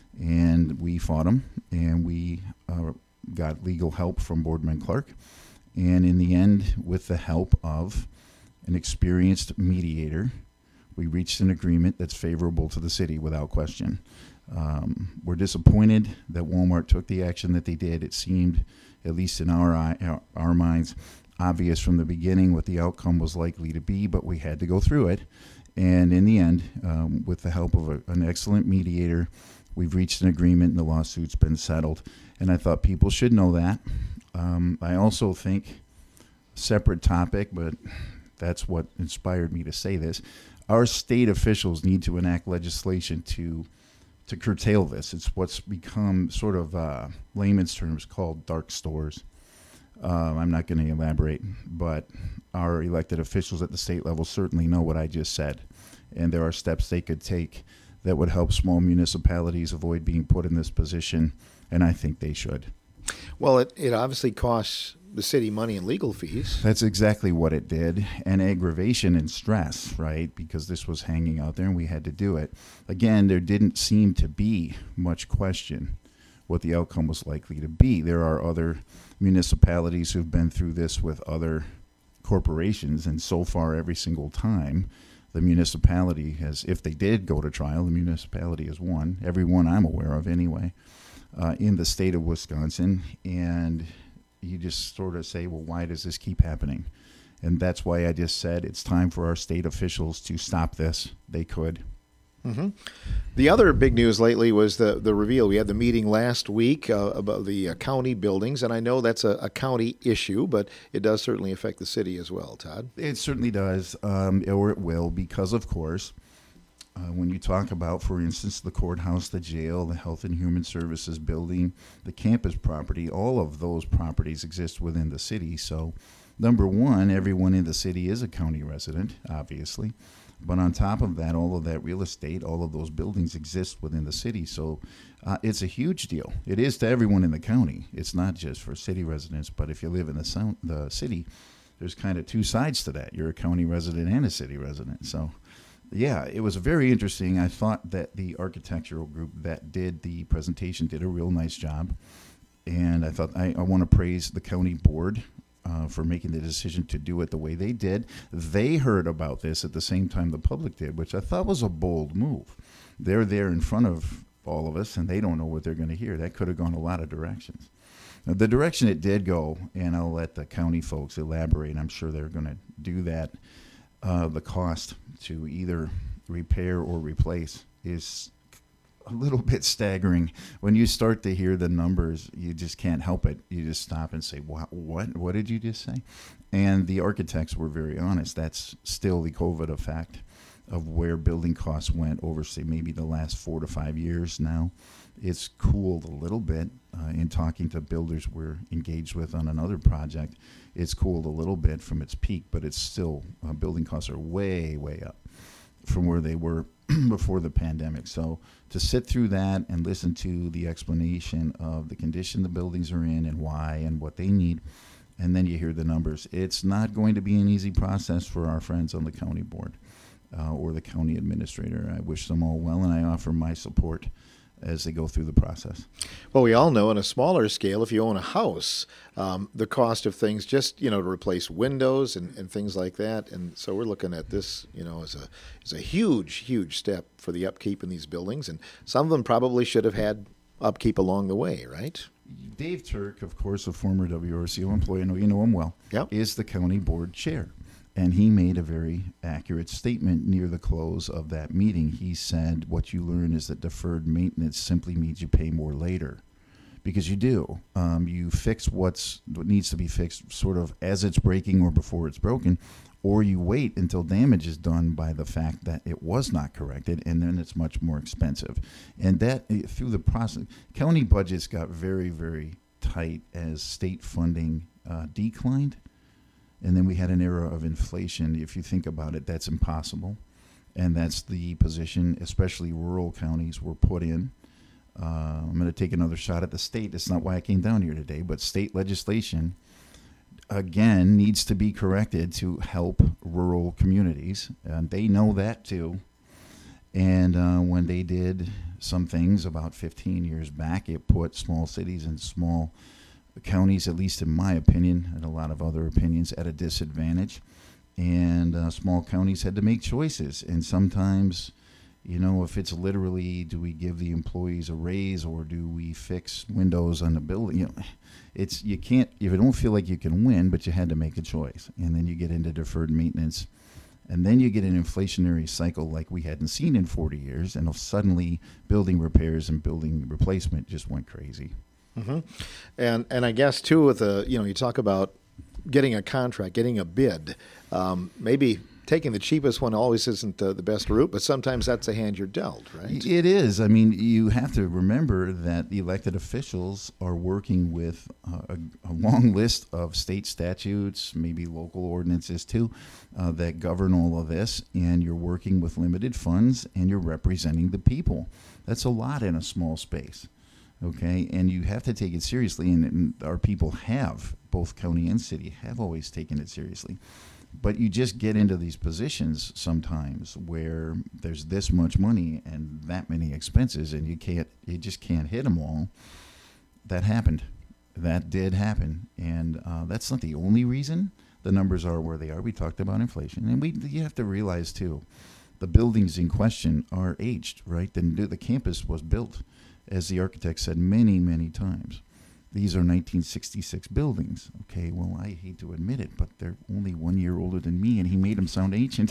And we fought them, and we uh, got legal help from Boardman Clark. And in the end, with the help of an experienced mediator, we reached an agreement that's favorable to the city without question. Um, we're disappointed that Walmart took the action that they did. It seemed, at least in our, our our minds, obvious from the beginning what the outcome was likely to be, but we had to go through it. And in the end, um, with the help of a, an excellent mediator, we've reached an agreement and the lawsuit's been settled. And I thought people should know that. Um, I also think, separate topic, but that's what inspired me to say this, our state officials need to enact legislation to to curtail this. It's what's become sort of uh, layman's terms called dark stores. Uh, I'm not going to elaborate, but our elected officials at the state level certainly know what I just said, and there are steps they could take that would help small municipalities avoid being put in this position, and I think they should. Well, it, it obviously costs the city money in legal fees. That's exactly what it did, and aggravation and stress, right? Because this was hanging out there and we had to do it. Again, there didn't seem to be much question what the outcome was likely to be. There are other municipalities who've been through this with other corporations, and so far every single time the municipality has, if they did go to trial, the municipality has won, every one I'm aware of anyway, uh, in the state of Wisconsin. And you just sort of say, well, why does this keep happening? And that's why I just said it's time for our state officials to stop this. They could. Mm-hmm. The other big news lately was the, the reveal. We had the meeting last week uh, about the uh, county buildings, and I know that's a, a county issue, but it does certainly affect the city as well, Todd. It certainly does, um, or it will, because, of course, Uh, when you talk about, for instance, the courthouse, the jail, the Health and Human Services building, the campus property, all of those properties exist within the city. So, number one, everyone in the city is a county resident, obviously. But on top of that, all of that real estate, all of those buildings exist within the city. So, uh, it's a huge deal. It is to everyone in the county. It's not just for city residents, but if you live in the, sound, the city, there's kind of two sides to that. You're a county resident and a city resident. So, yeah, it was very interesting. I thought that the architectural group that did the presentation did a real nice job. And I thought I, I want to praise the county board uh, for making the decision to do it the way they did. They heard about this at the same time the public did, which I thought was a bold move. They're there in front of all of us, and they don't know what they're going to hear. That could have gone a lot of directions. Now, the direction it did go, and I'll let the county folks elaborate, I'm sure they're going to do that, uh, the cost to either repair or replace is a little bit staggering. When you start to hear the numbers, you just can't help it. You just stop and say, what, what, what did you just say? And the architects were very honest. That's still the COVID effect of where building costs went over, say, maybe the last four to five years now. It's cooled a little bit. Uh, in talking to builders we're engaged with on another project, it's cooled a little bit from its peak, but it's still, uh, building costs are way, way up from where they were before the pandemic. So to sit through that and listen to the explanation of the condition the buildings are in and why and what they need, And then you hear the numbers. It's not going to be an easy process for our friends on the county board uh, or the county administrator. I wish them all well, and I offer my support as they go through the process. Well, we all know on a smaller scale, if you own a house, um, the cost of things just, you know, to replace windows and, and things like that. And so we're looking at this, you know, as a as a huge, huge step for the upkeep in these buildings. And some of them probably should have had upkeep along the way, right? Dave Turk, of course, a former W R C O employee, I know you know him well, yep. is the county board chair. And he made a very accurate statement near the close of that meeting. He said, what you learn is that deferred maintenance simply means you pay more later. Because you do. Um, you fix what's what needs to be fixed sort of as it's breaking or before it's broken, or you wait until damage is done by the fact that it was not corrected, and then it's much more expensive. And that, through the process, county budgets got very, very tight as state funding uh, declined. And then we had an era of inflation. If you think about it, that's impossible. And that's the position, especially rural counties, were put in. Uh, I'm going to take another shot at the state. That's not why I came down here today. But state legislation, again, needs to be corrected to help rural communities. And they know that, too. And uh, when they did some things about fifteen years back, it put small cities and small counties, at least in my opinion, and a lot of other opinions, at a disadvantage. And uh, small counties had to make choices. And sometimes, you know, if it's literally, do we give the employees a raise or do we fix windows on the building? You know, it's, you can't, if you don't feel like you can win, but you had to make a choice. And then you get into deferred maintenance. And then you get an inflationary cycle like we hadn't seen in forty years. And suddenly building repairs and building replacement just went crazy. Mm-hmm. And and I guess, too, with a, you know, you talk about getting a contract, getting a bid, um, maybe taking the cheapest one always isn't uh, the best route, but sometimes that's the hand you're dealt, right? It is. I mean, you have to remember that the elected officials are working with uh, a, a long list of state statutes, maybe local ordinances too, uh, that govern all of this, and you're working with limited funds and you're representing the people. That's a lot in a small space. Okay, and you have to take it seriously, and, and our people have, both county and city, have always taken it seriously. But you just get into these positions sometimes where there's this much money and that many expenses, and you can't, you just can't hit them all. That happened. That did happen, and uh, that's not the only reason the numbers are where they are. We talked about inflation, and we you have to realize too, the buildings in question are aged, right? The, the campus was built, as the architect said many, many times. These are nineteen sixty-six buildings. Okay, well, I hate to admit it, but they're only one year older than me, and he made them sound ancient.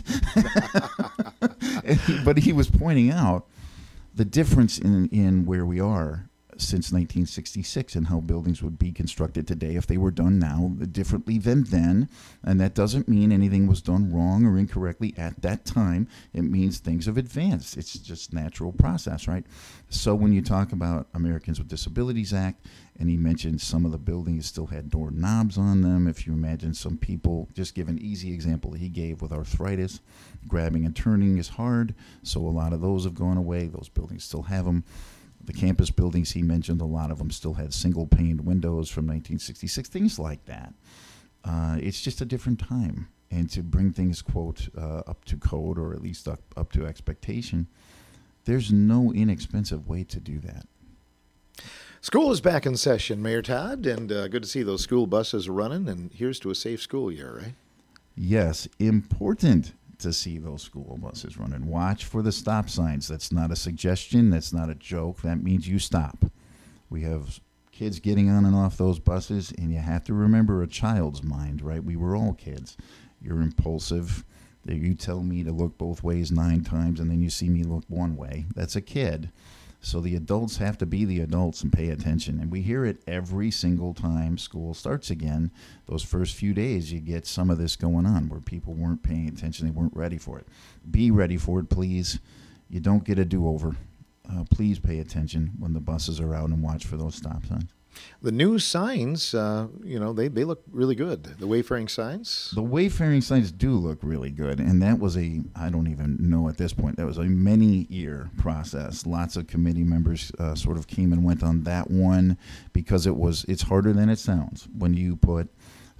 he, but he was pointing out the difference in, in where we are since nineteen sixty-six and how buildings would be constructed today if they were done now differently than then. And that doesn't mean anything was done wrong or incorrectly at that time. It means things have advanced. It's just natural process, right? So when you talk about Americans with Disabilities Act, and he mentioned some of the buildings still had doorknobs on them. If you imagine some people, just give an easy example he gave with arthritis, grabbing and turning is hard. So a lot of those have gone away. Those buildings still have them. The campus buildings he mentioned, a lot of them still had single-paned windows from nineteen sixty-six, things like that. Uh, it's just a different time. And to bring things, quote, uh, up to code or at least up, up to expectation, there's no inexpensive way to do that. School is back in session, Mayor Todd, and uh, good to see those school buses running, and here's to a safe school year, right? Yes, important to see those school buses running. Watch for the stop signs. That's not a suggestion. That's not a joke. That means you stop. We have kids getting on and off those buses, and you have to remember a child's mind, right? We were all kids. You're impulsive. You tell me to look both ways nine times, and then you see me look one way. That's a kid. So the adults have to be the adults and pay attention. And we hear it every single time school starts again. Those first few days, you get some of this going on where people weren't paying attention. They weren't ready for it. Be ready for it, please. You don't get a do-over. Uh, please pay attention when the buses are out and watch for those stop signs. The new signs, uh, you know, they, they look really good. The wayfaring signs. The wayfaring signs do look really good. And that was a, I don't even know at this point, that was a many-year process. Lots of committee members uh, sort of came and went on that one because it was, it's harder than it sounds when you put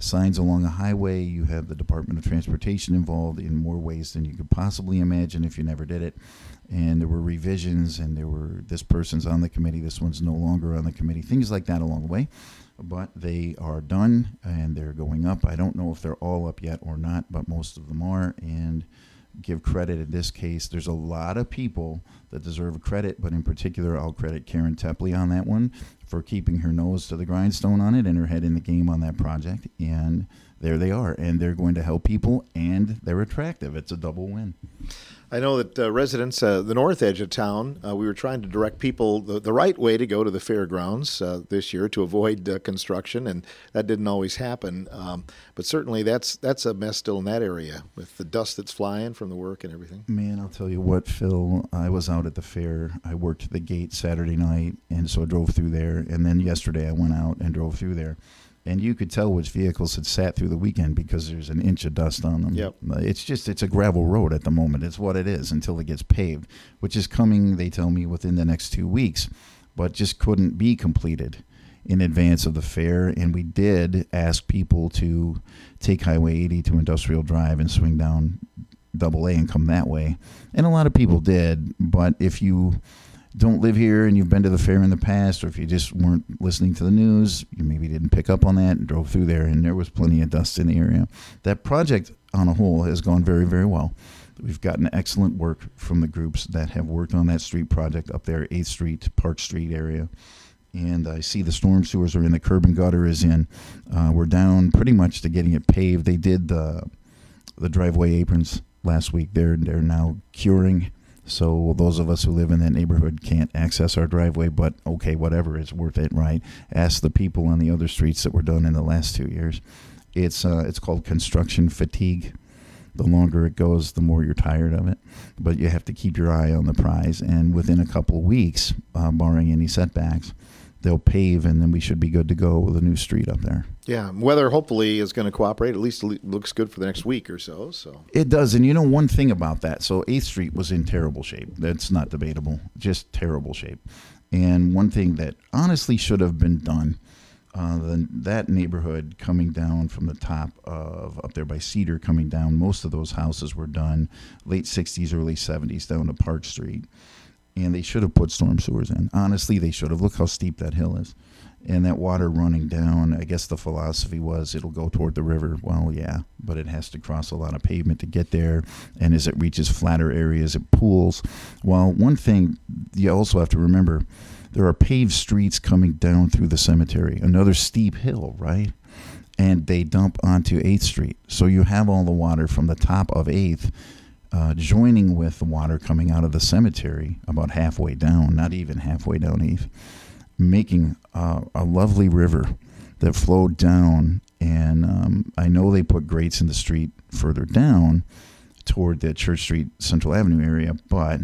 signs along a highway. You have the Department of Transportation involved in more ways than you could possibly imagine if you never did it. And there were revisions, and there were, this person's on the committee, this one's no longer on the committee, things like that along the way. But they are done, and they're going up. I don't know if they're all up yet or not, but most of them are. And give credit in this case, there's a lot of people that deserve credit, but in particular, I'll credit Karen Tepley on that one for keeping her nose to the grindstone on it and her head in the game on that project. And there they are, and they're going to help people, and they're attractive. It's a double win. I know that uh, residents, uh, the north edge of town, uh, we were trying to direct people the, the right way to go to the fairgrounds uh, this year to avoid uh, construction, and that didn't always happen. Um, but certainly that's that's a mess still in that area with the dust that's flying from the work and everything. Man, I'll tell you what, Phil, I was out at the fair. I worked the gate Saturday night, and so I drove through there. And then yesterday I went out and drove through there. And you could tell which vehicles had sat through the weekend because there's an inch of dust on them. Yep. It's just, it's a gravel road at the moment. It's what it is until it gets paved, which is coming, they tell me, within the next two weeks, but just couldn't be completed in advance of the fair. And we did ask people to take Highway eighty to Industrial Drive and swing down Double A and come that way. And a lot of people did, but if you don't live here and you've been to the fair in the past, or if you just weren't listening to the news, you maybe didn't pick up on that and drove through there, and there was plenty of dust in the area. That project on a whole has gone very, very well. We've gotten excellent work from the groups that have worked on that street project up there, eighth Street, Park Street area. And I see the storm sewers are in, the curb and gutter is in. Uh, we're down pretty much to getting it paved. They did the the driveway aprons last week. They're they're now curing. So those of us who live in that neighborhood can't access our driveway, but okay, whatever, it's worth it, right? Ask the people on the other streets that were done in the last two years. It's uh, it's called construction fatigue. The longer it goes, the more you're tired of it. But you have to keep your eye on the prize. And within a couple of weeks, uh, barring any setbacks, they'll pave, and then we should be good to go with a new street up there. Yeah, weather hopefully is going to cooperate. At least it looks good for the next week or so. So it does, and you know one thing about that. So eighth Street was in terrible shape. That's not debatable. Just terrible shape. And one thing that honestly should have been done, uh, the, that neighborhood coming down from the top of up there by Cedar, coming down, most of those houses were done late sixties, early seventies down to Park Street. And they should have put storm sewers in. Honestly, they should have. Look how steep that hill is. And that water running down, I guess the philosophy was it'll go toward the river. Well, yeah, but it has to cross a lot of pavement to get there. And as it reaches flatter areas, it pools. Well, one thing you also have to remember, there are paved streets coming down through the cemetery. Another steep hill, right? And they dump onto eighth Street. So you have all the water from the top of eighth Uh, joining with the water coming out of the cemetery about halfway down, not even halfway down eighth, making uh, a lovely river that flowed down. And um, I know they put grates in the street further down toward the Church Street, Central Avenue area, but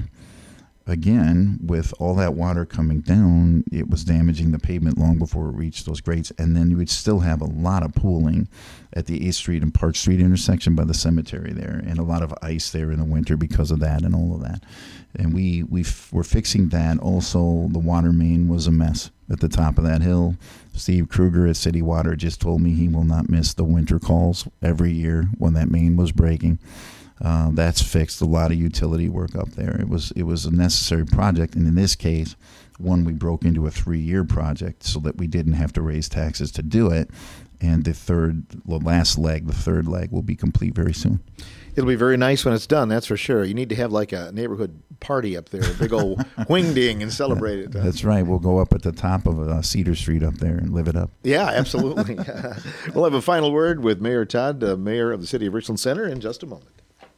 again, with all that water coming down, it was damaging the pavement long before it reached those grates. And then you would still have a lot of pooling at the eighth Street and Park Street intersection by the cemetery there, and a lot of ice there in the winter because of that and all of that. And we, we f- were fixing that. Also, the water main was a mess at the top of that hill. Steve Kruger at City Water just told me he will not miss the winter calls every year when that main was breaking. Uh, that's fixed. A lot of utility work up there. It was it was a necessary project, and in this case, one we broke into a three-year project so that we didn't have to raise taxes to do it. And the third, the last leg, the third leg, will be complete very soon. It'll be very nice when it's done, that's for sure. You need to have like a neighborhood party up there, a big old wing-ding and celebrate it. That's right. We'll go up at the top of uh, Cedar Street up there and live it up. Yeah, absolutely. We'll have a final word with Mayor Todd, uh, Mayor of the City of Richland Center, in just a moment.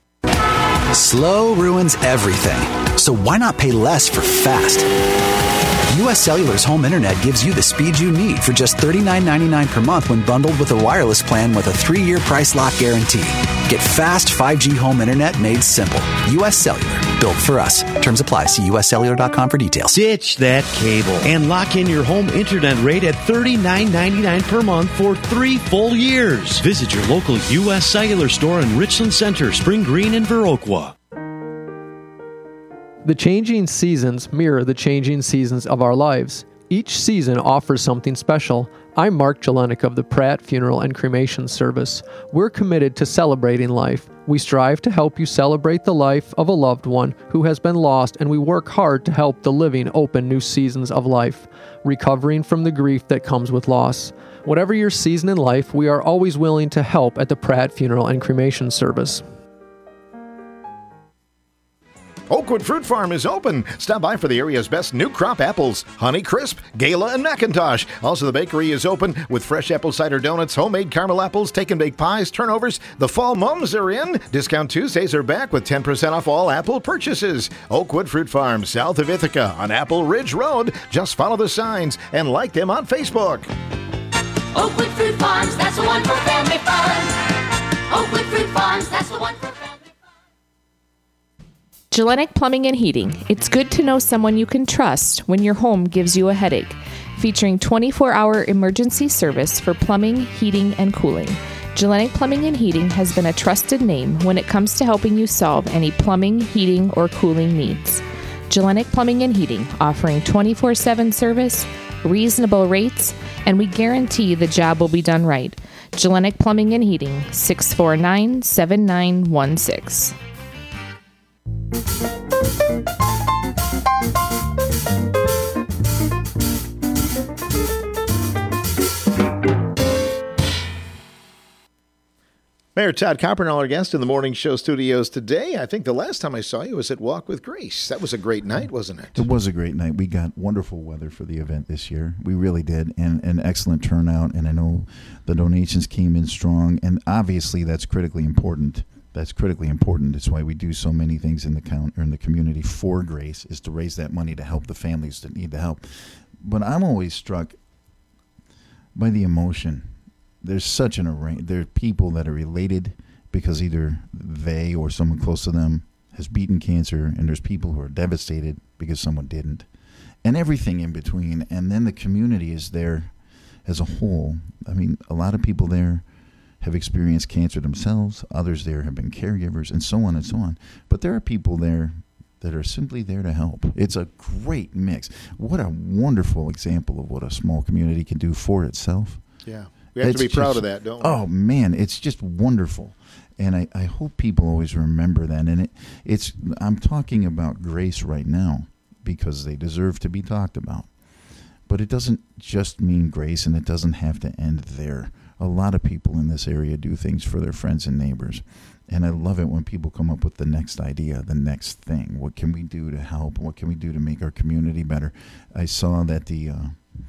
Slow ruins everything, so why not pay less for fast? U S Cellular's home internet gives you the speed you need for just thirty-nine ninety-nine per month when bundled with a wireless plan with a three-year price lock guarantee. Get fast five G home internet made simple. U S Cellular, built for us. Terms apply. See U S cellular dot com for details. Ditch that cable and lock in your home internet rate at thirty-nine ninety-nine per month for three full years. Visit your local U S Cellular store in Richland Center, Spring Green, and Viroqua. The changing seasons mirror the changing seasons of our lives. Each season offers something special. I'm Mark Jelenik of the Pratt Funeral and Cremation Service. We're committed to celebrating life. We strive to help you celebrate the life of a loved one who has been lost, and we work hard to help the living open new seasons of life, recovering from the grief that comes with loss. Whatever your season in life, we are always willing to help at the Pratt Funeral and Cremation Service. Oakwood Fruit Farm is open. Stop by for the area's best new crop apples, Honey Crisp, Gala, and Macintosh. Also, the bakery is open with fresh apple cider donuts, homemade caramel apples, take and bake pies, turnovers. The fall mums are in. Discount Tuesdays are back with ten percent off all apple purchases. Oakwood Fruit Farm, south of Ithaca on Apple Ridge Road. Just follow the signs and like them on Facebook. Oakwood Fruit Farms, that's the one for family fun. Oakwood Fruit Farms, that's the one for family fun. Jelenik Plumbing and Heating. It's good to know someone you can trust when your home gives you a headache. Featuring twenty-four hour emergency service for plumbing, heating, and cooling. Jelenik Plumbing and Heating has been a trusted name when it comes to helping you solve any plumbing, heating, or cooling needs. Jelenik Plumbing and Heating, offering twenty-four seven service, reasonable rates, and we guarantee the job will be done right. Jelenik Plumbing and Heating, six four nine, seven nine one six. Mayor Todd Copernall, our guest in the morning show studios today. I think the last time I saw you was at Walk with Grace. That was a great night, wasn't it? It was a great night. We got wonderful weather for the event this year. We really did, and an excellent turnout. And I know the donations came in strong, and obviously that's critically important. That's critically important. It's why we do so many things in the count or in the community for Grace, is to raise that money to help the families that need the help. But I'm always struck by the emotion. There's such an array. There are people that are related because either they or someone close to them has beaten cancer, and there's people who are devastated because someone didn't, and everything in between. And then the community is there as a whole. I mean, a lot of people there have experienced cancer themselves. Others there have been caregivers, and so on and so on. But there are people there that are simply there to help. It's a great mix. What a wonderful example of what a small community can do for itself. Yeah. We have It's to be proud just- of that, don't we? Oh, man, it's just wonderful. And I, I hope people always remember that. And it, it's I'm talking about Grace right now because they deserve to be talked about. But it doesn't just mean Grace, and it doesn't have to end there. A lot of people in this area do things for their friends and neighbors. And I love it when people come up with the next idea, the next thing. What can we do to help? What can we do to make our community better? I saw that the uh,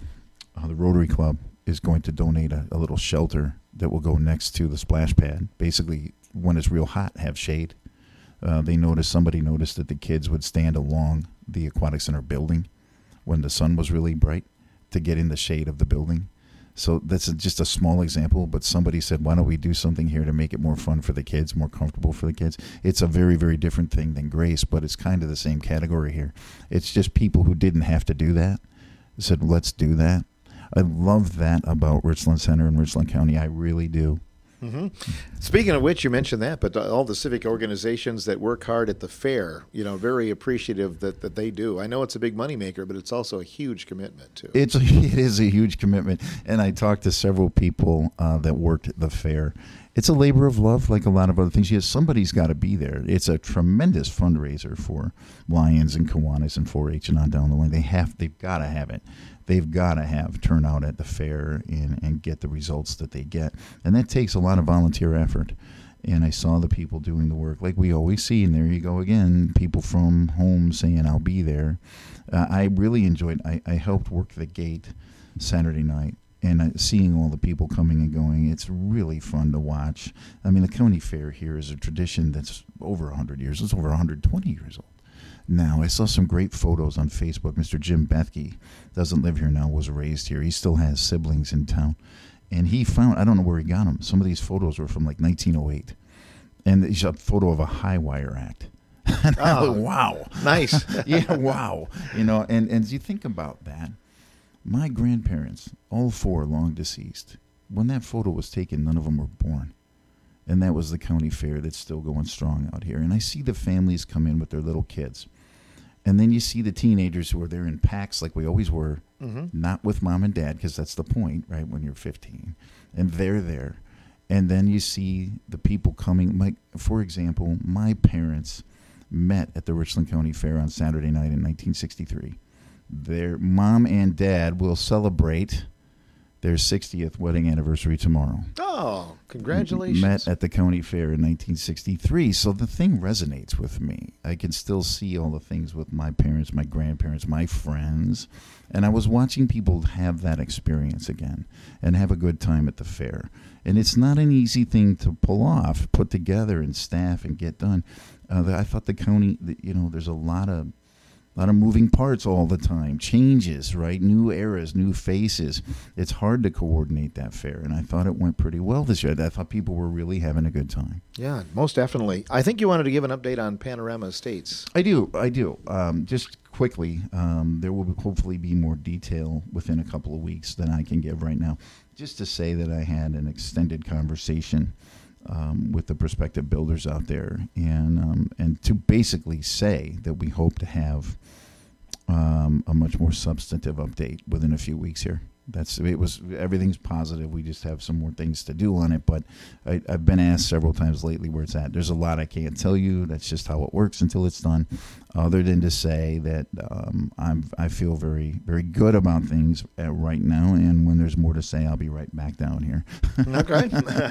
uh, the Rotary Club is going to donate a, a little shelter that will go next to the splash pad. Basically, when it's real hot, have shade. Uh, they noticed, somebody noticed that the kids would stand along the Aquatic Center building when the sun was really bright to get in the shade of the building. So that's a, just a small example, but somebody said, why don't we do something here to make it more fun for the kids, more comfortable for the kids? It's a very, very different thing than Grace, but it's kind of the same category here. It's just people who didn't have to do that said, let's do that. I love that about Richland Center and Richland County. I really do. Mm-hmm. Speaking of which, you mentioned that, but all the civic organizations that work hard at the fair, you know, very appreciative that, that they do. I know it's a big moneymaker, but it's also a huge commitment, too. It's a, it is a huge commitment. And I talked to several people uh, that worked at the fair. It's a labor of love, like a lot of other things. Yes, somebody's got to be there. It's a tremendous fundraiser for Lions and Kiwanis and four H and on down the line. They have, they've got to have it. They've got to have turnout at the fair and, and get the results that they get. And that takes a lot of volunteer effort. And I saw the people doing the work like we always see. And there you go again, people from home saying, I'll be there. Uh, I really enjoyed, I, I helped work the gate Saturday night. And uh, seeing all the people coming and going, it's really fun to watch. I mean, the county fair here is a tradition that's over one hundred years. It's over one hundred twenty years old. Now, I saw some great photos on Facebook. Mister Jim Bethke doesn't live here now, was raised here. He still has siblings in town. And he found, I don't know where he got them. Some of these photos were from like nineteen oh eight. And it's a photo of a high wire act. And I Oh, was, wow. nice. Yeah, wow. You know, and, and as you think about that, my grandparents, all four long deceased, when that photo was taken, none of them were born. And that was the county fair that's still going strong out here. And I see the families come in with their little kids. And then you see the teenagers who are there in packs like we always were, Mhm. not with mom and dad, because that's the point, right, when you're fifteen. And they're there. And then you see the people coming. Like, for example, my parents met at the Richland County Fair on Saturday night in nineteen sixty-three. Their mom and dad will celebrate their sixtieth wedding anniversary tomorrow. Oh, congratulations. Met at the county fair in nineteen sixty-three. So the thing resonates with me. I can still see all the things with my parents, my grandparents, my friends. And I was watching people have that experience again and have a good time at the fair. And it's not an easy thing to pull off, put together and staff and get done. Uh, I thought the county, you know, there's a lot of A lot of moving parts all the time, changes, right? New eras, new faces. It's hard to coordinate that fair, and I thought it went pretty well this year. I thought people were really having a good time. Yeah, most definitely. I think you wanted to give an update on Panorama Estates. I do, I do. Um, just quickly, um, there will hopefully be more detail within a couple of weeks than I can give right now. Just to say that I had an extended conversation Um, with the prospective builders out there, and um, and to basically say that we hope to have um, a much more substantive update within a few weeks here. That's it was everything's positive. We just have some more things to do on it, but I, I've been asked several times lately where it's at. There's a lot I can't tell you. That's just how it works until it's done. Other than to say that um, I'm I feel very very good about things uh, right now, and when there's more to say, I'll be right back down here. Okay.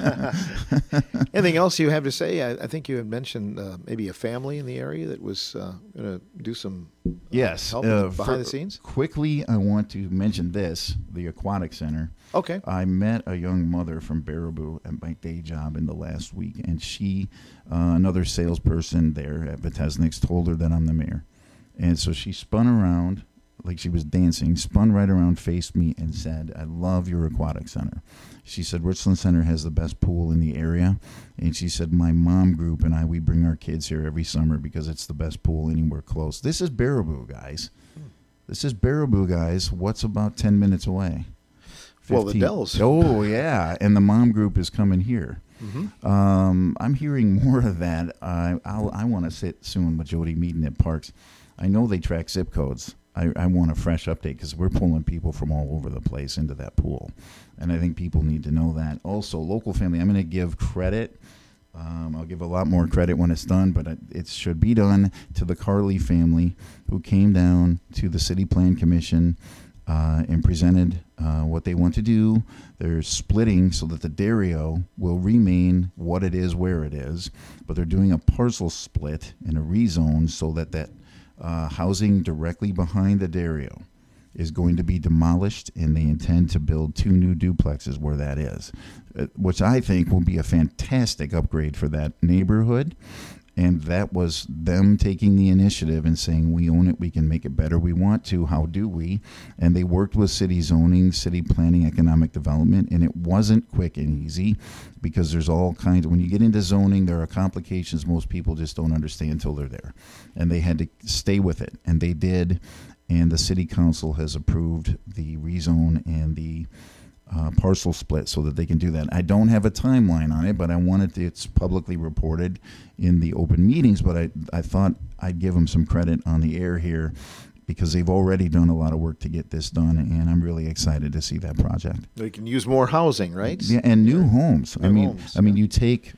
Anything else you have to say? I, I think you had mentioned uh, maybe a family in the area that was uh, going to do some uh, yes help uh, behind for- the scenes. Quickly, I want to mention this: the Aquatic Center. Okay. I met a young mother from Baraboo at my day job in the last week, and she, uh, another salesperson there at Vitesniks, told her that I'm the mayor. And so she spun around like she was dancing, spun right around, faced me, and said, I love your Aquatic Center. She said, Richland Center has the best pool in the area. And she said, my mom group and I, we bring our kids here every summer because it's the best pool anywhere close. This is Baraboo, guys. This is Baraboo, guys. What's about ten minutes away? Well, the fifteen Dells. Oh, yeah. And the mom group is coming here. Mhm. Um, I'm hearing more of that. Uh, I'll, I want to sit soon with Jody Meaden at Parks. I know they track zip codes. I, I want a fresh update because we're pulling people from all over the place into that pool. And I think people need to know that. Also, local family, I'm going to give credit. Um, I'll give a lot more credit when it's done, but it, it should be done to the Carley family who came down to the City Plan Commission uh, and presented uh, what they want to do. They're splitting so that the Dario will remain what it is, where it is, but they're doing a parcel split and a rezone so that that uh, housing directly behind the Dario is going to be demolished, and they intend to build two new duplexes where that is, uh, which I think will be a fantastic upgrade for that neighborhood. And that was them taking the initiative and saying, we own it, we can make it better, we want to, how do we? And they worked with city zoning, city planning, economic development, and it wasn't quick and easy because there's all kinds of, when you get into zoning, there are complications most people just don't understand until they're there. And they had to stay with it, and they did. And the city council has approved the rezone and the uh, parcel split so that they can do that. I don't have a timeline on it, but I wanted to, it's publicly reported in the open meetings, but I, I thought I'd give them some credit on the air here because they've already done a lot of work to get this done, and I'm really excited to see that project. They can use more housing, right? Yeah, and new homes. New I mean, homes, I mean, you take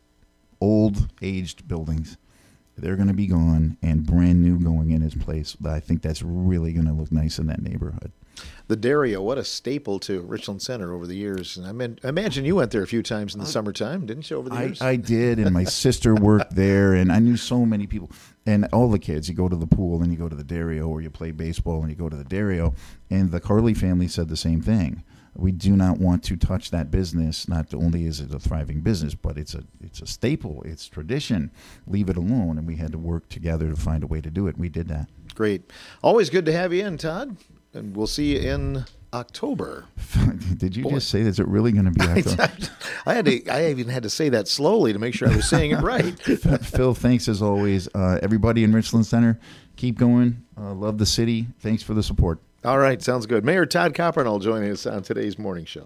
old, aged buildings, they're going to be gone, and brand new going in its place. I think that's really going to look nice in that neighborhood. The Dario, what a staple to Richland Center over the years. And I, mean, I imagine you went there a few times in the summertime, didn't you, over the I, years? I did, and my sister worked there, and I knew so many people. And all the kids, you go to the pool, and you go to the Dario, or you play baseball, and you go to the Dario. And the Carley family said the same thing. We do not want to touch that business. Not only is it a thriving business, but it's a it's a staple. It's tradition. Leave it alone. And we had to work together to find a way to do it. We did that. Great. Always good to have you in, Todd. And we'll see you in October. Did you Boy. just say, is it really going to be October? I had to. I even had to say that slowly to make sure I was saying it right. Phil, thanks as always. Uh, everybody in Richland Center, keep going. Uh, love the city. Thanks for the support. All right, sounds good. Mayor Todd Coppernall joining us on today's morning show.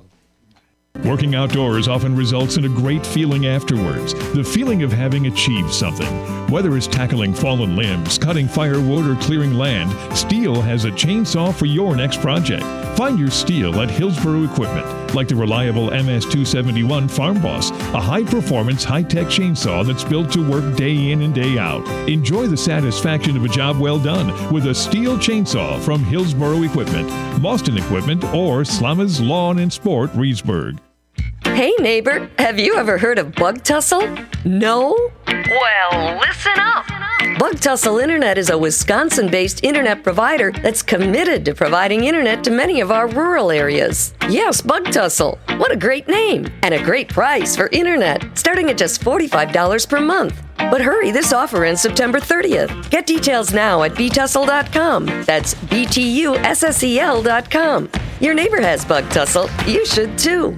Working outdoors often results in a great feeling afterwards, the feeling of having achieved something. Whether it's tackling fallen limbs, cutting firewood, or clearing land, Stihl has a chainsaw for your next project. Find your Stihl at Hillsboro Equipment, like the reliable M S two seventy-one Farm Boss, a high-performance, high-tech chainsaw that's built to work day in and day out. Enjoy the satisfaction of a job well done with a Stihl chainsaw from Hillsboro Equipment, Boston Equipment, or Slammers Lawn and Sport, Reedsburg. Hey neighbor, have you ever heard of Bug Tussle? No? Well, listen up. Bug Tussle Internet is a Wisconsin-based internet provider that's committed to providing internet to many of our rural areas. Yes, Bug Tussle. What a great name and a great price for internet, starting at just forty-five dollars per month. But hurry, this offer ends September thirtieth. Get details now at b tussle dot com. That's B T U S S E L dot com. Your neighbor has Bug Tussle. You should too.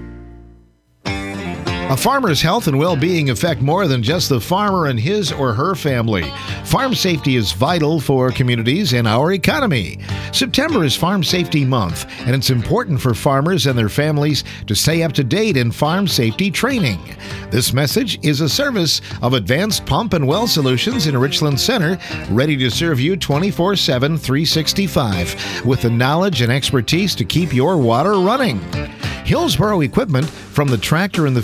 A farmer's health and well-being affect more than just the farmer and his or her family. Farm safety is vital for communities and our economy. September is Farm Safety Month, and it's important for farmers and their families to stay up to date in farm safety training. This message is a service of Advanced Pump and Well Solutions in Richland Center, ready to serve you twenty-four seven, three sixty-five, with the knowledge and expertise to keep your water running. Hillsboro Equipment, from the tractor and the